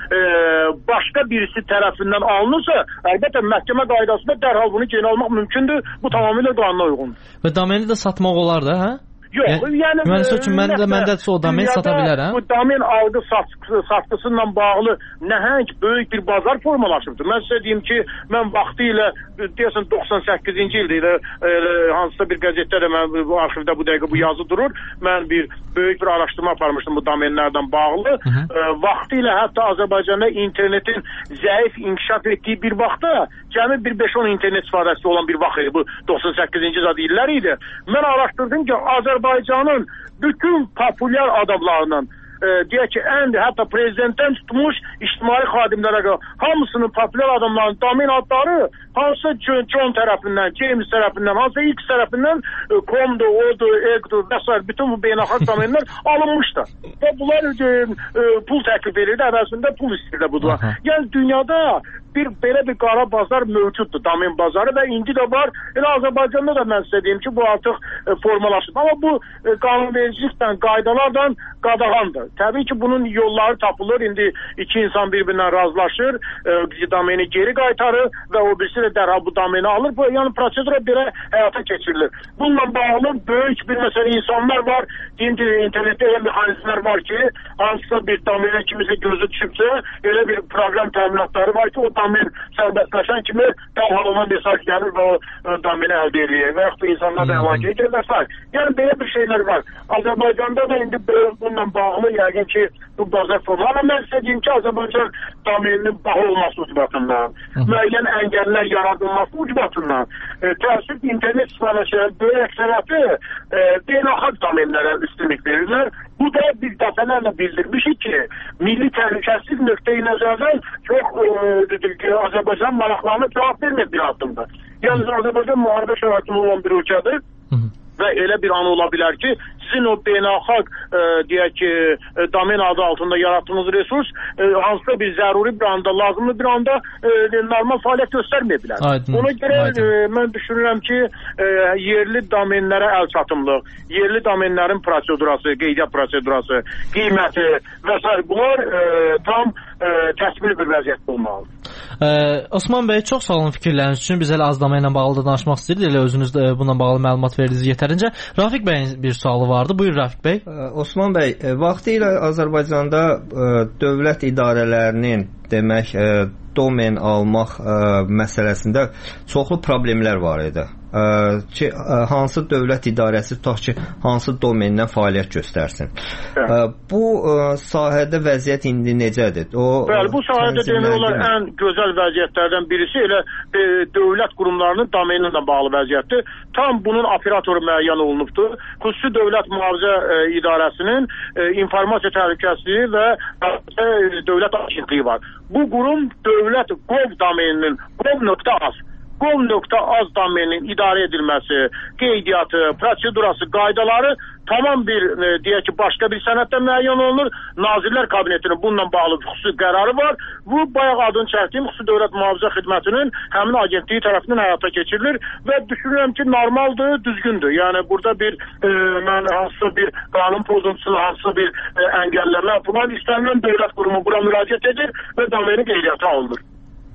e, başqa birisi tərəfindən alınırsa, əlbəttə məhkəmə qaydasında dərhal bunu geri almaq mümkündür. Bu tamamilə qanuna uyğundur. Və domeni də satmaq olar da, hə? Yox, yəni, yəni mühəndis üçün mən də məndədirsə o domen sata bilərəm. Bu domen algı satqısı ilə bağlı nəhəng böyük bir bazar formalaşıbdır. Mən sizə deyim ki, mən vaxtı ilə deyəsən doxsan səkkizinci ildə ilə e, hansısa bir qəzetdə də mən bu arxivdə bu dəqiqə bu yazı durur. Mən bir böyük bir araşdırma aparmışdım bu domenlərdən bağlı. E, vaxtı ilə hətta Azərbaycanda internetin zəif inkişaf etdiyi bir vaxtda cəmi bir beş on internet istifadəçisi olan bir vaxt idi. Bu doxsan səkkizinci illər idi. Mən araşdırdım ki, Azərbaycanın bütün populyar adamlarının e, deyək ki, ən hətta prezidentdən tutmuş ictimai xadimlərə qədər hamısının populyar adamlarının domen adları hansı John tərəfindən, James tərəfindən, hansı X tərəfindən e, komdu, odu, egdu və s. bütün bu beynəlxalq domenlər alınmışdır. Və bunlar e, e, pul təklif edirdi, əvəzində pul istəyirdi budur. Yəni dünyada bir belə bir qara bazar mövcuddur, domen bazarı və indi də var. Elə Azərbaycanda da mən sizə deyim ki, bu artıq e, formalaşıb. Amma bu e, qanunvericilikdən, qaydalardan qadağandır. Təbii ki, bunun yolları tapılır. İndi iki insan bir-birindən razılaşır, e, domeni geri qaytarır və o birisi də dərhal bu domeni alır. Bu, yəni prosedura belə həyata keçirilir. Bununla bağlı böyük bir məsələ insanlar var. Deyim ki, internetdə elə mexanizmlər var ki, hansısa bir domene kimisə gözü düşübsə, elə bir proqram təminatları var ki, o domen sərbəstləşən kimi dərhal ona mesaj gəlir və o domeni əldə edir. Və yaxud da insanlar da əlaqə edir və s. Yəni belə bir şeylər var. Azərbaycanda da indi bununla bağlı yəqin ki, bu bazar formaları. Amma mən sizə deyim ki, Azərbaycan domeninin baha olması ucbatından, müəyyən əngəllər yaradılması ucbatından, e, təəssüf internet istifadəçilərin böyük əksəriyyəti e, beynəlxalq domenlərə üstünlük verirlər. Bu da biz dəfələrlə bildirmişik ki, milli təhlükəsizlik nöqteyi nəzərdən çox e, Azərbaycan maraqlarına cavab vermir bir addımda. Yəni Azərbaycan müharibə şəraitində olan bir ölkədir. Və elə bir an ola bilər ki, sizin o beynəlxalq e, deyək ki, e, domen adı altında yaratdığınız resurs e, hansısa bir zəruri bir anda, lazımlı bir anda e, normal fəaliyyət göstərməyə bilər. Aydın, Ona görə e, mən düşünürəm ki, e, yerli domenlərə əl çatımlıq, yerli domenlərin prosedurası, qeydiyyat prosedurası, qiyməti və s. bunlar e, tam e, təsvir bir vəziyyətdə olmalıdır. Ə, Osman bəy, çox sağ olun fikirləriniz üçün. Biz elə az domenlə bağlı da danışmaq istəyirdik. Elə özünüz də bununla bağlı məlumat verdiniz yetərincə. Rafiq bəyin bir sualı vardı. Buyur Rafiq bəy. Osman bəy, vaxtı ilə Azərbaycanda ə, dövlət idarələrinin demək ə, domen almaq ə, məsələsində çoxlu problemlər var idi. Ə, ki, ə, hansı dövlət idarəsi tutaq ki, hansı domendən fəaliyyət göstərsin. Ə, bu ə, sahədə vəziyyət indi necədir? O, Bəli, bu sahədə demək olar ən gözəl vəziyyətlərdən birisi elə e, dövlət qurumlarının domeni ilə bağlı vəziyyətdir. Tam bunun operatoru müəyyən olunubdur. Xüsusi Dövlət Mühafizə e, İdarəsinin e, informasiya təhlükəsizliyi və e, dövlət agentliyi var. Bu qurum dövlət gov domeninin gov.az gov.az domeninin idarə edilməsi, qeydiyyatı, prosedurası, qaydaları tamam bir e, deyək ki, başqa bir sənəddə müəyyən olunur. Nazirlər Kabinetinin bununla bağlı xüsusi qərarı var. Bu bayaq adını çəkdiyim xüsusi dövlət mühafizə xidmətinin həmin agentliyi tərəfindən həyata keçirilir və düşünürəm ki, normaldır, düzgündür. Yəni burada bir e, mən hansısa bir qanun pozuntusu, hansısa bir e, əngəlləmə falan istənilən dövlət qurumu bura müraciət edir və domeni qeydiyyata alınır.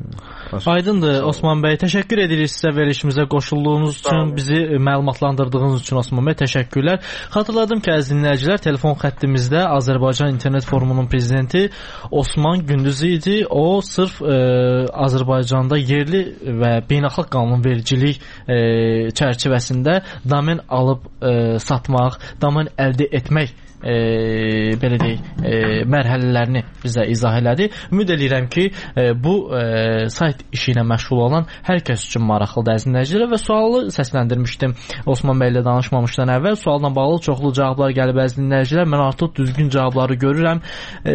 Aydındır Osman bəy, təşəkkür edirik sizə verilişimizə qoşulduğunuz üçün, bizi məlumatlandırdığınız üçün Osman bəy, təşəkkürlər. Xatırladım ki, əziz dinləyicilər, telefon xəttimizdə Azərbaycan İnternet Forumunun prezidenti Osman Gündüzü idi. O sırf e, Azərbaycanda yerli və beynəlxalq qanunvericilik e, çərçivəsində domen alıb e, satmaq, domen əldə etmək E, belə deyək, e, mərhələlərini bizə izah elədi. Ümid edirəm ki, e, bu e, sayt işi ilə məşğul olan hər kəs üçün maraqlıdır əziz dinləyicilər və sualı səsləndirmişdim Osman bəylə danışmamışdan əvvəl. Sualla bağlı çoxlu cavablar gəlib əziz dinləyicilər. Mən artıq düzgün cavabları görürəm. E,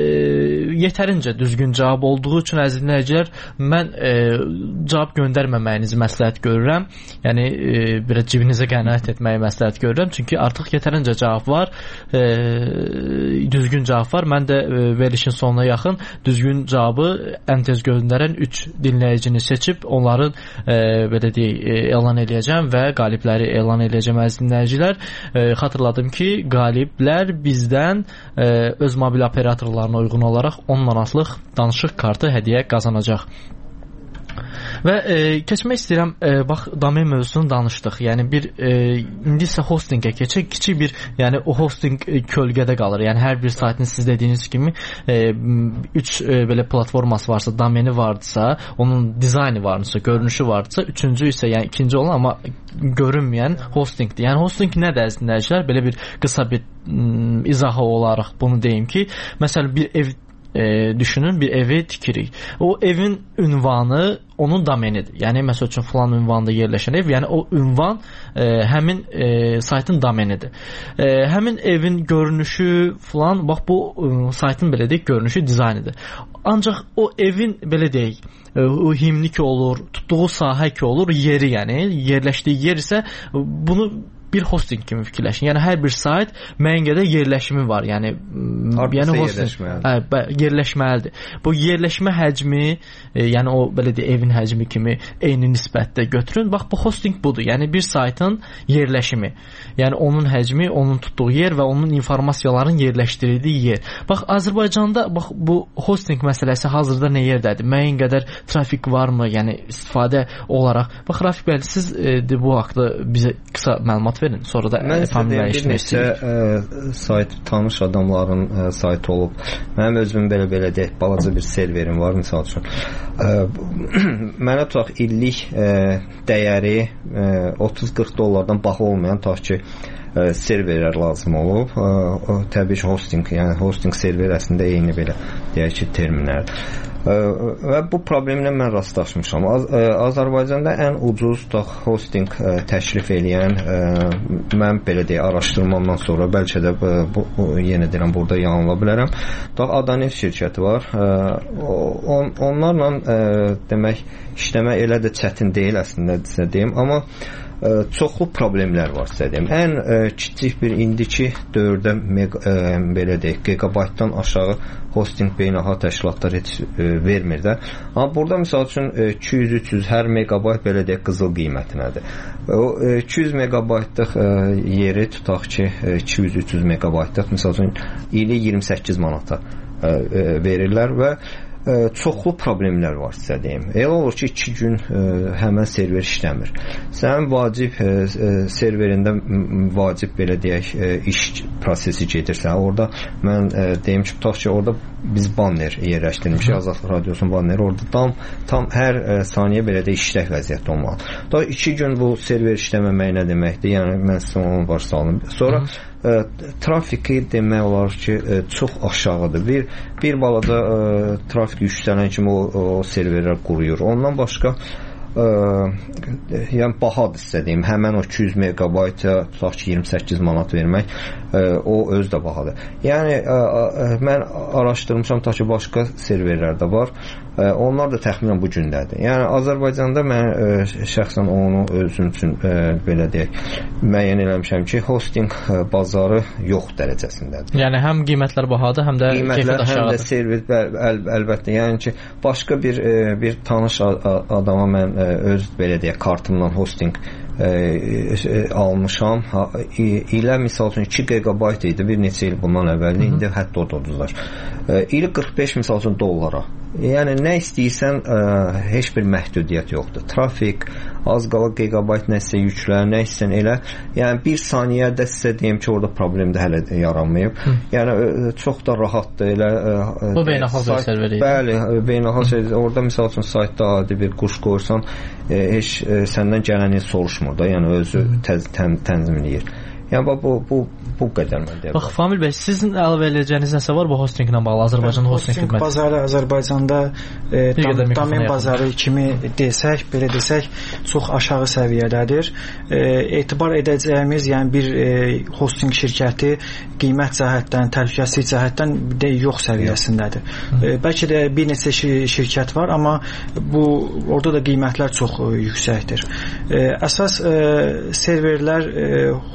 yetərincə düzgün cavab olduğu üçün əziz dinləyicilər, mən e, cavab göndərməməyinizi məsləhət görürəm. Yəni e, biraz cibinizə qənaət etməyi məsləhət görürəm. Çünki artıq yetərincə cavab var. E, düzgün cavab var. Mən də e, verilişin sonuna yaxın düzgün cavabı ən tez göndərən üç dinləyicini seçib onların e, belə deyək, e, elan eləyəcəm və qalibləri elan eləyəcəm əziz dinləyicilər. E, xatırladım ki, qaliblər bizdən e, öz mobil operatorlarına uyğun olaraq on manatlıq danışıq kartı hədiyyə qazanacaq. Və e, keçmək istəyirəm, e, bax domen mövzusunu danışdıq. Yəni bir e, indi isə hostingə keçək. Kiçik bir, yəni o hosting e, kölgədə qalır. Yəni hər bir saytın siz dediyiniz kimi e, üç e, belə platforması varsa, domeni varsa, onun dizaynı varsa, görünüşü varsa, üçüncü isə yəni ikinci olan amma görünməyən hostingdir. Yəni hosting nədir əziz dinləyicilər? Belə bir qısa bir m, izahı olaraq bunu deyim ki, məsələn bir ev E, düşünün, bir evi tikirik. O evin ünvanı onun domenidir. Yəni məsəl üçün filan ünvanda yerləşən ev, yəni o ünvan e, həmin e, saytın domenidir. E, həmin evin görünüşü filan, bax bu e, saytın belə deyək, görünüşü, dizaynidir. Ancaq o evin belə deyək, e, o himni ki olur, tutduğu sahə ki olur, yeri yəni, yerləşdiyi yer isə bunu bir hosting kimi fikirləşin. Yəni hər bir sayt müəyyən qədər yerləşimi var. Yəni yəni hosting hə, yerləşməlidir. Bu yerləşmə həcmi, e, yəni o belə deyə evin həcmi kimi eyni nisbətdə götürün. Bax bu hosting budur. Yəni bir saytın yerləşimi. Yəni onun həcmi, onun tutduğu yer və onun informasiyaların yerləşdirildiyi yer. Bax Azərbaycanda bax bu hosting məsələsi hazırda nə yerdədir? Müəyyən qədər trafik varmı? Yəni istifadə olaraq. Bax Rafiq bəy, siz e, de, bu haqqda bizə qısa məlumat verin. Sonra da Mən bir neçə ə, sayt, tanış adamların ə, saytı olub. Mənim özümün belə-belə deyək, balaca bir serverim var, misal üçün. Ə, mənə tutaq illik ə, dəyəri ə, otuz qırx dollardan baha olmayan tutaq ki, ə, serverlər lazım olub. Ə, ə, təbii ki, hosting, yəni hosting server əslində eyni belə deyək ki, terminlərdir. Və bu problemlə mən rastlaşmışam. Az, ə, Azərbaycanda ən ucuz tutaq hosting ə, təklif eləyən ə, mən belə deyə araşdırmamdan sonra bəlkə də ə, bu, bu yenə deyirəm burada yanıla bilərəm. Tutaq Adanef şirkəti var. Ə, on, onlarla ə, demək işləmək elə də çətin deyil əslində sizə deyim, amma ə, çoxlu problemlər var sizə deyim. Ən ə, kiçik bir indiki dövrdə mega, ə, belə deyək, gigabaytdan aşağı hosting beynəlxalq təşkilatlar heç ə, vermir də. Amma burada misal üçün iki yüz üç yüz hər megabayt belə deyək qızıl qiymətinədir. O iki yüz megabaytlıq ə, yeri tutaq ki, iki yüz üç yüz megabaytlıq misal üçün ili iyirmi səkkiz manata ə, ə, verirlər və ə, çoxlu problemlər var sizə deyim. Elə olur ki, iki gün ə, həmən server işləmir. Sənin vacib ə, ə, serverində vacib belə deyək ə, iş prosesi gedirsə, orada mən ə, deyim ki, tutaq ki, orada biz banner yerləşdirmişik, Azadlıq Radiosunun banneri, orada tam, tam hər ə, saniyə belə də işlək vəziyyətdə olmalı. Da iki gün bu server işləməmək nə deməkdir? Yəni mən sizə onu baş saldım. Sonra ə, trafiki demək olar ki, ə, çox aşağıdır. Bir, bir balada ə, trafik yüksələn kimi o, o serverlər quruyur. Ondan başqa ə, yəni bahadır sizə deyim. Həmən o iki yüz megabayta tutaq ki, iyirmi səkkiz manat vermək ə, o öz də bahadır. Yəni ə, ə, mən araşdırmışam, ta ki başqa serverlər də var. Ə, onlar da təxminən bu gündədir. Yəni Azərbaycanda mən ə, şəxsən onu özüm üçün ə, belə deyək, müəyyən eləmişəm ki, hosting ə, bazarı yox dərəcəsindədir. Yəni həm qiymətlər bahadır, həm də qiymətlər, həm də servis əl, əl, əlbəttə. Yəni ki, başqa bir ə, bir tanış adama mən ə, öz belə deyək kartımdan hosting ə, ə, almışam. Ha, ilə misal üçün iki gigabayt idi bir neçə il bundan əvvəl. İndi hətta o da uduzlar. Ə, ili qırx beş misal üçün dollara. Yəni nə istəyirsən, ə, heç bir məhdudiyyət yoxdur. Trafik, az qala gigabayt nəsə yüklər, nə istəyirsən elə. Yəni bir saniyədə sizə deyim ki, orada problem də hələ yaranmayıb. Hı. Yəni ə, çox da rahatdır elə. Ə, Bu beynəlxalq serveri idi. Bəli, beynəlxalq serveri. Orada misal üçün saytda adi bir quş qoysan, ə, heç ə, səndən gələni soruşmur da, yəni özü təz, tən, tənzimləyir. Yəni bu bu bu qədər mən deyirəm. Bax Famil bəy, sizin əlavə edəcəyiniz nəsə var bu hostinglə bağlı? Azərbaycan hosting xidməti. Bazarı Azərbaycanda e, dam, domen bazarı kimi desək, belə desək, çox aşağı səviyyədədir. E, etibar edəcəyimiz, yəni bir e, hosting şirkəti qiymət cəhətdən, təhlükəsizlik cəhətdən də yox səviyyəsindədir. E, bəlkə də bir neçə şirkət var, amma bu orada da qiymətlər çox e, yüksəkdir. E, əsas e, serverlər e, hosting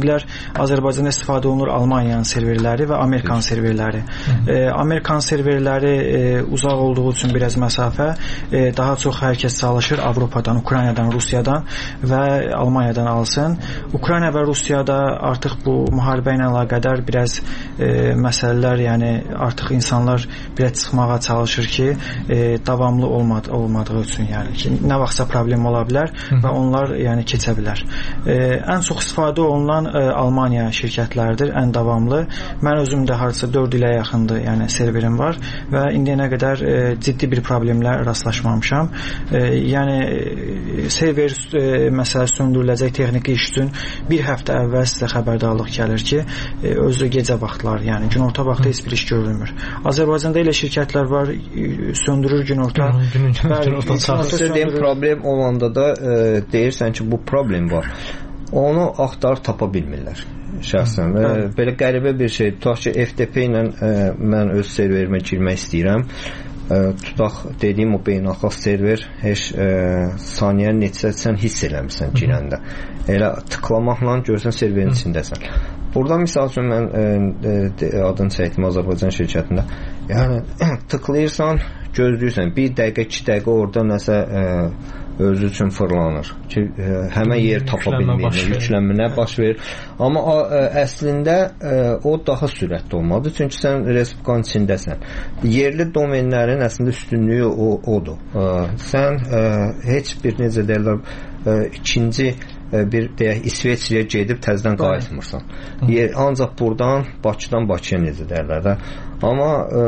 hostinqlər Azərbaycanda istifadə olunur Almaniyanın serverləri və Amerikan serverləri. E, Amerikan serverləri e, uzaq olduğu üçün biraz məsafə, e, daha çox hər kəs çalışır Avropadan, Ukraynadan, Rusiyadan və Almaniyadan alsın. Ukrayna və Rusiyada artıq bu müharibə ilə əlaqədar biraz e, məsələlər, yəni artıq insanlar biraz çıxmağa çalışır ki, e, davamlı olmad olmadığı üçün, yəni ki, nə vaxtsa problem ola bilər və onlar yəni keçə bilər. E, ən çox istifadə olunan e, Almaniya şirkətləridir, ən davamlı. Mən özüm də hardasa dörd ilə yaxındır, yəni serverim var və indiyənə qədər e, ciddi bir problemlə rastlaşmamışam. E, yəni e, server e, məsələ söndürüləcək texniki iş üçün bir həftə əvvəl sizə xəbərdarlıq gəlir ki, e, özü gecə vaxtları, yəni günorta vaxtı heç bir iş görülmür. Azərbaycanda elə şirkətlər var, e, söndürür günorta. Günorta söndürür. Problem olanda da e, deyirsən ki, bu problem var. Onu axtarıb tapa bilmirlər şəxsən. Hı, e, belə qəribə bir şey. Tutaq ki, F T P ilə e, mən öz serverimə girmək istəyirəm. E, tutaq dediyim o beynəlxalq server heç e, saniyə neçə sən hiss eləmirsən girəndə. Elə tıklamaqla görsən serverin içindəsən. Burada misal üçün mən e, e, adını çəkdim Azərbaycan şirkətində. Yəni tıklayırsan, gözləyirsən bir dəqiqə, iki dəqiqə orada nəsə e, özü üçün fırlanır ki, e, həmən yer tapa bilmir, yüklənmə baş verir. Amma ə, əslində ə, o daha sürətli olmalıdır, çünki sən respublikanın içindəsən. Yerli domenlərin əslində üstünlüyü o, odur. Ə, sən ə, heç bir necə deyirlər, ə, ikinci ə, bir deyək İsveçrəyə gedib təzədən qayıtmırsan. Yer, ancaq buradan Bakıdan Bakıya necə deyirlər də. Amma ə,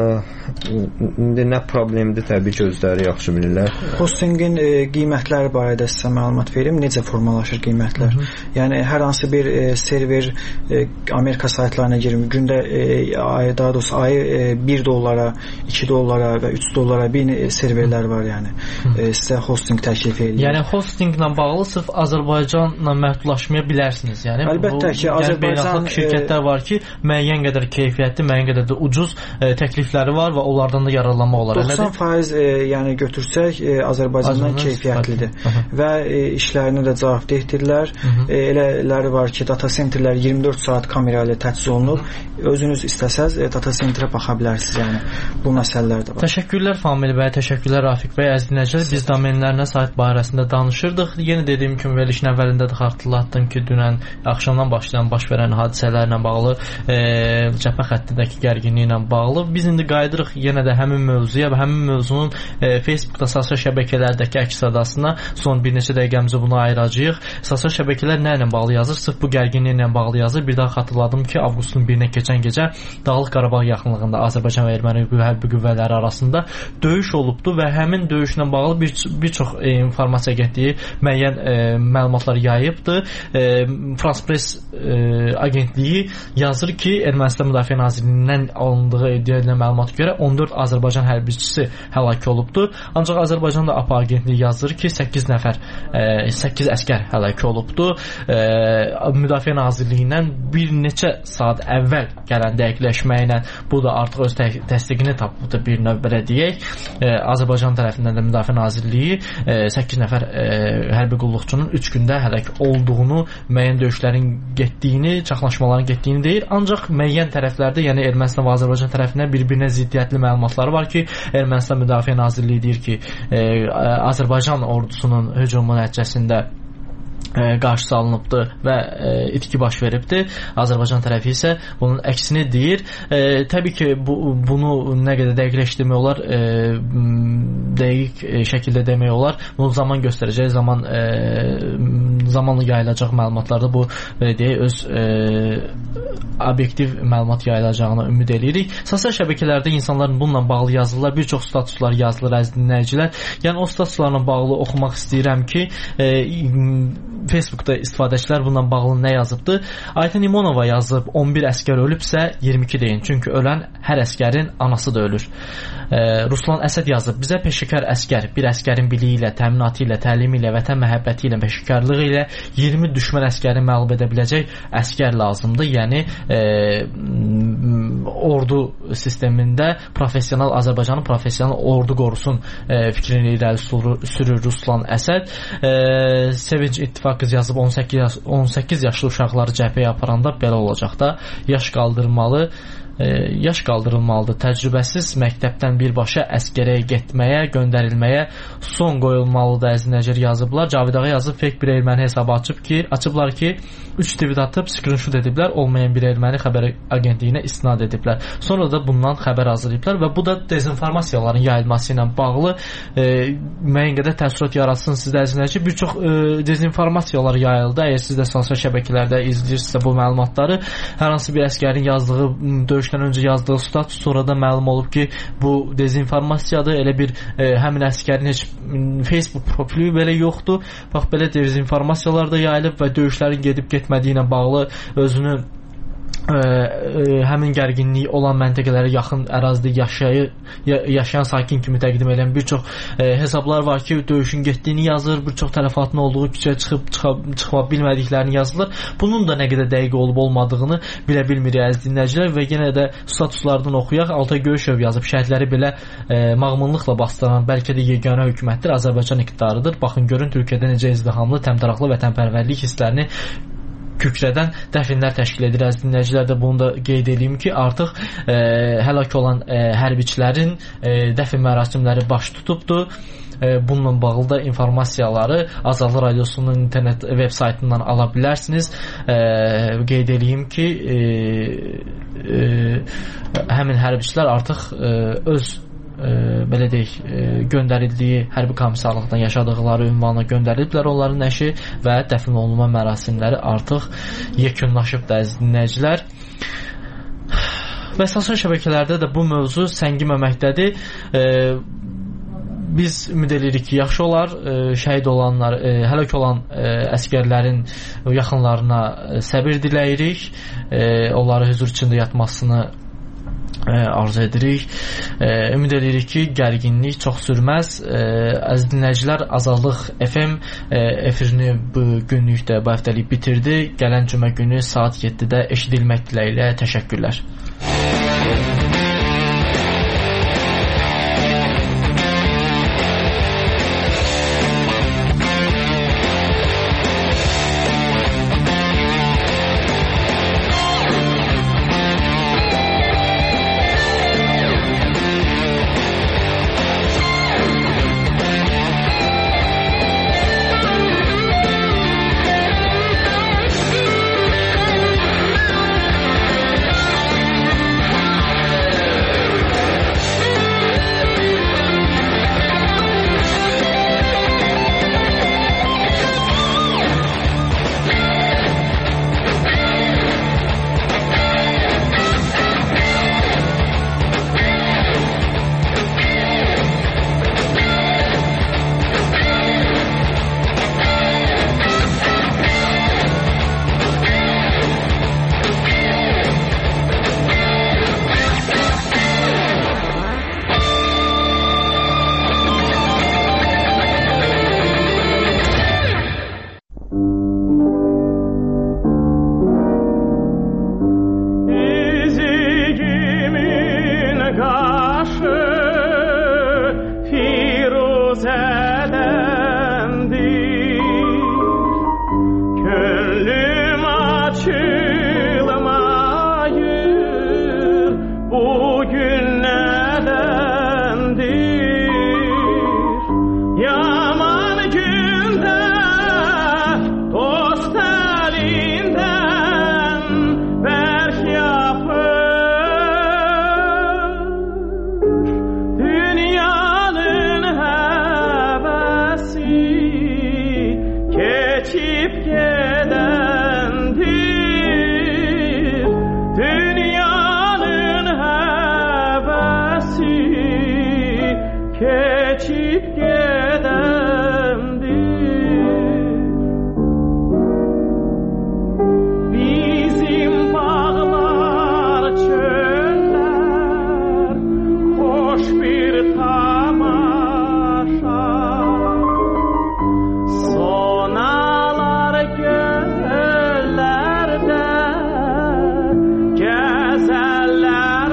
indi nə problemdir, təbii ki, özləri yaxşı bilirlər. Hostingin e, qiymətləri barədə sizə məlumat verim. Necə formalaşır qiymətlər? Hı -hı. Yəni hər hansı bir e, server e, Amerika saytlarına girir. Gündə e, ay, daha doğrusu ayı e, bir dollara, iki dollara və üç dollara bir e, serverlər var, yəni. E, sizə hosting təklif edir. Yəni hostinglə bağlı sırf Azərbaycanla məhdudlaşmaya bilərsiniz. Yəni əlbəttə ki, yəni, Azərbaycan şirkətlər var ki, müəyyən qədər keyfiyyətli, müəyyən qədər də ucuz e, təklifləri var və onlardan da yararlanmaq olar. doxsan faiz e, yəni götürsək e, Azərbaycandan keyfiyyətlidir və e, işlərinə də cavabdehdirlər. E, elələri var ki, data centerlər iyirmi dörd saat kamera ilə təchiz olunub. Özünüz istəsəz e, data centerə baxa bilərsiniz, yəni bu məsələlər də var. Təşəkkürlər Famil bəy, təşəkkürlər Rafiq bəy. Əziz dinləyicilər, biz domenlərlə sayt barəsində danışırdıq. Yenə dediyim kimi verilişin əvvəlində də xatırlatdım ki, dünən axşamdan başlayan baş verən hadisələrlə bağlı, e, cəbhə xəttindəki gərginliyi ilə bağlı biz indi qayıdırıq yenə də həmin mövzuya və həmin mövzunun e, Facebookda sosial şəbəkələrdəki əks-sədasına son bir neçə dəqiqəmizi buna ayıracağıq. Sosial şəbəkələr nə ilə bağlı yazır? Sırf bu gərginliklə bağlı yazır. Bir daha xatırladım ki, avqustun birinə keçən gecə Dağlıq Qarabağ yaxınlığında Azərbaycan və Erməni hərbi qüvvələri arasında döyüş olubdu və həmin döyüşlə bağlı bir, bir çox e, informasiya getdiyi müəyyən e, məlumatlar yayıbdı. E, France Press e, agentliyi yazır ki, Ermənistan Müdafiə Nazirliyindən alındığı iddia edilən məlumata görə on dörd Azərbaycan hərbiçisi həlak olubdu. Ancaq Azərbaycanda A P A agentliyi yazır ki, səkkiz nəfər, e, səkkiz əskər həlak olubdu. E, Müdafiə Nazirliyindən bir neçə saat əvvəl gələn dəqiqləşməklə bu da artıq öz tə təsdiqini tapıbdı bir növ belə deyək. E, Azərbaycan tərəfindən də Müdafiə Nazirliyi e, səkkiz nəfər e, hərbi qulluqçunun üç gündə həlak olduğunu, müəyyən döyüşlərin getdiyini, çaxnaşmaların getdiyini deyir. Ancaq müəyyən tərəflərdə, yəni Ermənistan və Azərbaycan tərəfindən bir-birinə ziddiyyətli məlumatları var ki, Ermənistan Müdafiə Nazirliyi deyir ki, e, Azərbaycan ordusunun hücumu nəticəsində qarşısı alınıbdı və e, itki baş veribdi. Azərbaycan tərəfi isə bunun əksini deyir. E, təbii ki, bu, bunu nə qədər dəqiqləşdirmək olar, e, dəqiq e, şəkildə demək olar. Bunu zaman göstərəcək, zaman e, zamanla yayılacaq məlumatlarda bu belə deyək, öz e, obyektiv məlumat yayılacağına ümid edirik. Sosial şəbəkələrdə insanların bununla bağlı yazılar, bir çox statuslar yazılır, əziz dinləyicilər. Yəni o statuslarla bağlı oxumaq istəyirəm ki, e, Facebookda istifadəçilər bununla bağlı nə yazıbdı? Aytən İmonova yazıb, on bir əskər ölübsə iyirmi iki deyin. Çünki ölən hər əskərin anası da ölür. E, Ruslan Əsəd yazıb, bizə peşəkar əskər, bir əskərin biliyi ilə, təminatı ilə, təlimi ilə, vətən məhəbbəti ilə, peşəkarlığı ilə iyirmi düşmən əskəri məğlub edə biləcək əskər lazımdır. Yəni e, ordu sistemində professional Azərbaycanın professional ordu qorusun e, fikrini irəli sürür Ruslan Əsəd. E, Sevinç İttifaq qızı yazıb on səkkiz, on səkkiz yaşlı uşaqları cəbhəyə aparanda belə olacaq da, yaş qaldırmalı yaş qaldırılmalıdır. Təcrübəsiz məktəbdən birbaşa əskərəyə getməyə, göndərilməyə son qoyulmalıdır əzinəcər yazıblar. Cavid Ağa yazıb fake bir erməni hesabı açıb ki, açıblar ki, üç tweet atıb screenshot ediblər, olmayan bir erməni xəbər agentliyinə istinad ediblər. Sonra da bundan xəbər hazırlayıblar və bu da dezinformasiyaların yayılması ilə bağlı e, müəyyən qədər təəssürat yaratsın sizdə əzinəcər. Bir çox e, dezinformasiyalar yayıldı. Əgər siz də sosial şəbəkələrdə izləyirsinizsə bu məlumatları, hər hansı bir əskərin yazdığı döyüş öncə yazdığı status sonradan məlum olub ki, bu dezinformasiyadır. Elə bir e, həmin əskərin heç Facebook profili belə yoxdur. Bax, belə dezinformasiyalar da yayılıb və döyüşlərin gedib getmədiyi ilə bağlı özünü Ə, ə, həmin gərginlik olan məntəqələrə yaxın ərazidə yaşayı, ya, yaşayan sakin kimi təqdim edən bir çox ə, hesablar var ki, döyüşün getdiyini yazır, bir çox tələfatın olduğu, küçəyə çıxıb çıxa, çıxa bilmədiklərini yazırlar. Bunun da nə qədər dəqiq olub olmadığını bilə bilmirik əziz dinləyicilər və yenə də statuslardan oxuyaq. Altay Göyüşov yazıb, şəhidləri belə ə, mağmunluqla bastıran bəlkə də yeganə hökumətdir Azərbaycan iqtidarıdır. Baxın, görün Türkiyədə necə izdihamlı, təmtəraqlı vətənpərvərlik hisslərini kükrədən dəfinlər təşkil edir. Əziz dinləyicilər də bunu da qeyd edeyim ki, artıq e, həlak olan e, hərbiçilərin e, dəfn mərasimləri baş tutubdur. E, bununla bağlı da informasiyaları Azadlıq Radiosunun internet veb saytından ala bilərsiniz. E, qeyd edeyim ki, e, e, həmin hərbiçilər artıq e, öz E, belə deyək, e, göndərildiyi hərbi komissarlıqdan yaşadıqları ünvana göndəriliblər onların nəşi və dəfn olunma mərasimləri artıq yekunlaşıb da əziz dinləyicilər. Və sosial şəbəkələrdə də bu mövzu səngiməməkdədir. E, biz ümid edirik ki, yaxşı olar, e, şəhid olanlar, e, həlak olan e, əskərlərin yaxınlarına e, səbir diləyirik. E, onları huzur içində yatmasını arzu edirik. E, ümid edirik ki, gərginlik çox sürməz. E, əziz dinləyicilər, Azadlıq F M e, efirini bu günlük də bu həftəlik bitirdi. Gələn cümə günü saat yeddidə eşidilmək diləyilə təşəkkürlər. La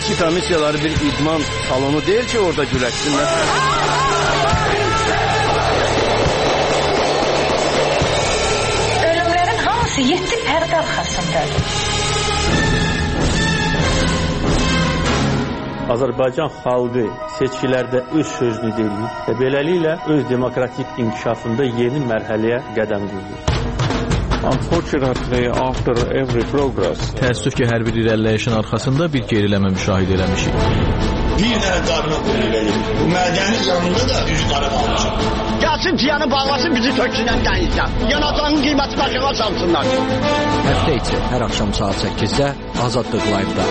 Bakı komissiyaları bir idman salonu deyil ki, orada güləşsinlər. Ölümlərin hamısı yeddi pərdə arxasındadır. Azərbaycan xalqı seçkilərdə öz sözünü deyir və beləliklə öz demokratik inkişafında yeni mərhələyə qədəm qoyur. Unfortunately, after every progress, təəssüf ki, hər bir irəliləyişin arxasında bir geriləmə müşahidə eləmişik. Bir dənə qarına qoyulur. Bu mədəni yanında da üzü qara qalmışıq. Gəlsin piyanı bağlasın, bizi töksünən dənizdən. Yanacağın qiyməti başına salsınlar. Həftə içi hər axşam saat səkkizdə Azadlıq Live-da.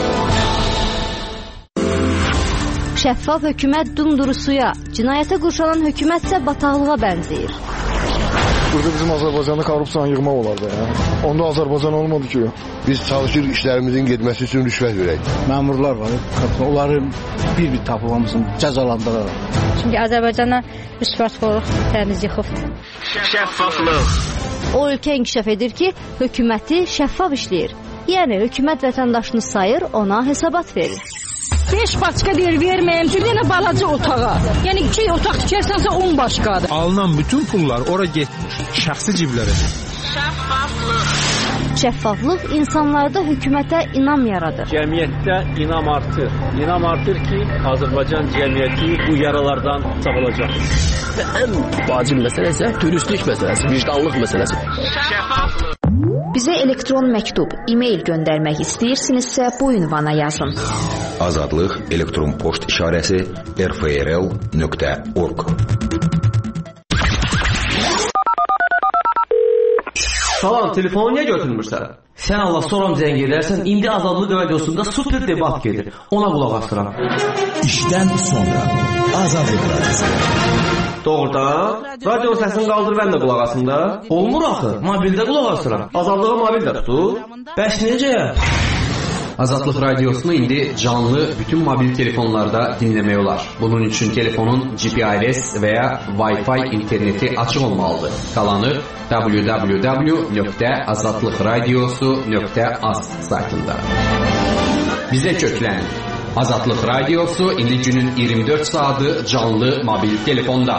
Şəffaf hökumət dumdurusuya, cinayətə qurşanan hökumət isə bataqlığa bənzəyir. Burada bizim Azərbaycanda korrupsiyanı yığmaq olardı ya. Onda Azərbaycan olmadı ki. Biz çalışırıq işlərimizin getməsi üçün rüşvət verək. Məmurlar var, onları bir-bir tapıb hamısını cəzalandıraraq. Çünki Azərbaycana rüşvətxorluq dəniz yıxıb. Şəffaflıq. O ölkə inkişaf edir ki, hökuməti şəffaf işləyir. Yəni hökumət vətəndaşını sayır, ona hesabat verir. beş başqa deyir verməyəm, bir dənə balaca otağa. Yəni iki otaq tikərsənsə on başqadır. Alınan bütün pullar ora getmir, şəxsi ciblərə. Şəffaflıq. Şəffaflıq insanlarda hökumətə inam yaradır. Cəmiyyətdə inam artır. İnam artır ki, Azərbaycan cəmiyyəti bu yaralardan sağalacaq. Və ən vacib məsələ isə dürüstlük məsələsi, vicdanlıq məsələsi. Şəffaflıq. Bizə elektron məktub, e-mail göndərmək istəyirsinizsə bu ünvana yazın. Azadlıq elektron poçt işarəsi r f r l nöqtə org. Salam, telefonu niyə götürmürsən? Sən Allah soram zəng edərsən, indi Azadlıq radiosunda super debat gedir. Ona qulaq asıram. İşdən sonra Azadlıq radiosu. Doğrudan, radio səsini qaldır, mən də qulaq asım da. Olmur axı, mobildə qulaq asıram. Azadlığı mobildə tutur. Bəs necə? Azadlıq radiosunu indi canlı bütün mobil telefonlarda dinləmək olar. Bunun üçün telefonun G P R S və ya Wi-Fi interneti açıq olmalıdır. Qalanı w w w nöqtə azadlıq radiosu nöqtə az saytında. Bizə köklən. Azadlıq radiosu indi günün iyirmi dörd saatı canlı mobil telefonda.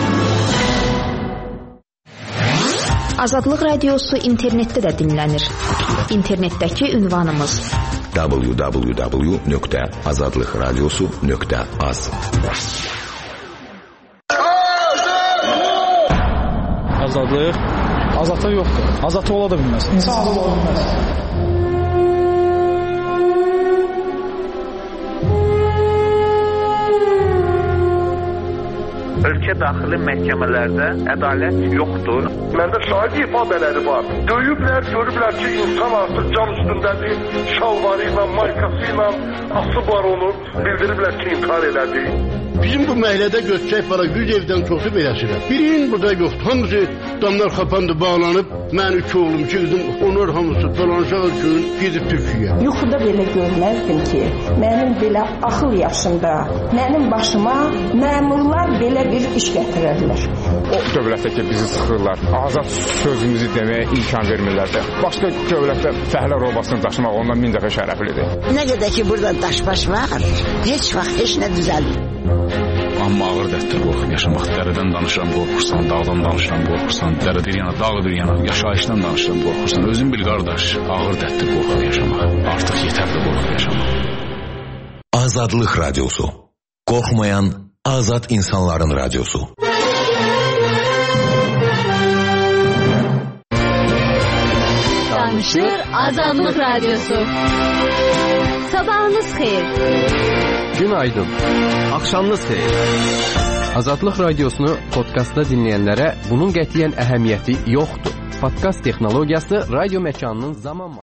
Azadlıq radiosu internetdə də dinlənir. İnternetdəki ünvanımız w w w nöqtə azadlıq radiosu nöqtə az. Azadlıq azadlıq yoxdur. Azadlıq ola da bilməz. İnsan azad ola bilməz. Ölkə daxili məhkəmələrdə ədalət yoxdur. Məndə şahid ifadələri var. Döyüblər, görüblər ki, insan artıq can üstündədir. Şalvarı ilə, maykası ilə asıblar onu. Bildiriblər ki, intihar elədi. Bizim bu məhəllədə götürək para yüz evdən çoxu beləsilər. Birinin burada yoxdur. Hamısı damlar xapandı, bağlanıb. Mən üç oğlum, iki qızım, onlar hamısı dolanacaq üçün gedib Türkiyə. Yuxuda belə görməzdim ki, mənim belə axıl yaşında, mənim başıma məmurlar belə bir iş gətirərlər. O dövlətdə ki, bizi sıxırlar, azad sözümüzü deməyə imkan vermirlər də. Başqa dövlətdə fəhlə robasını daşımaq ondan min dəfə şərəflidir. Nə qədər ki, burada daş-baş var, heç vaxt heç nə düzəlmir. Amma ağır dərddir qorxub yaşamaq. Dərədən danışıram, qorxursan, dağdan danışıram, qorxursan, dərə bir yana, dağ bir yana, yaşayışdan danışıram, qorxursan. Özün bil qardaş, ağır dərddir qorxub yaşamaq. Artıq yetərdir qorxub yaşamaq. Azadlıq radiosu. Qorxmayan azad insanların radiosu. Danışır Azadlıq radiosu. Sabahınız xeyir. Günaydın. Axşamınız xeyir. Azadlıq radiosunu podkastda dinləyənlərə bunun qətiyyən əhəmiyyəti yoxdur. Podkast texnologiyası radio məkanının zaman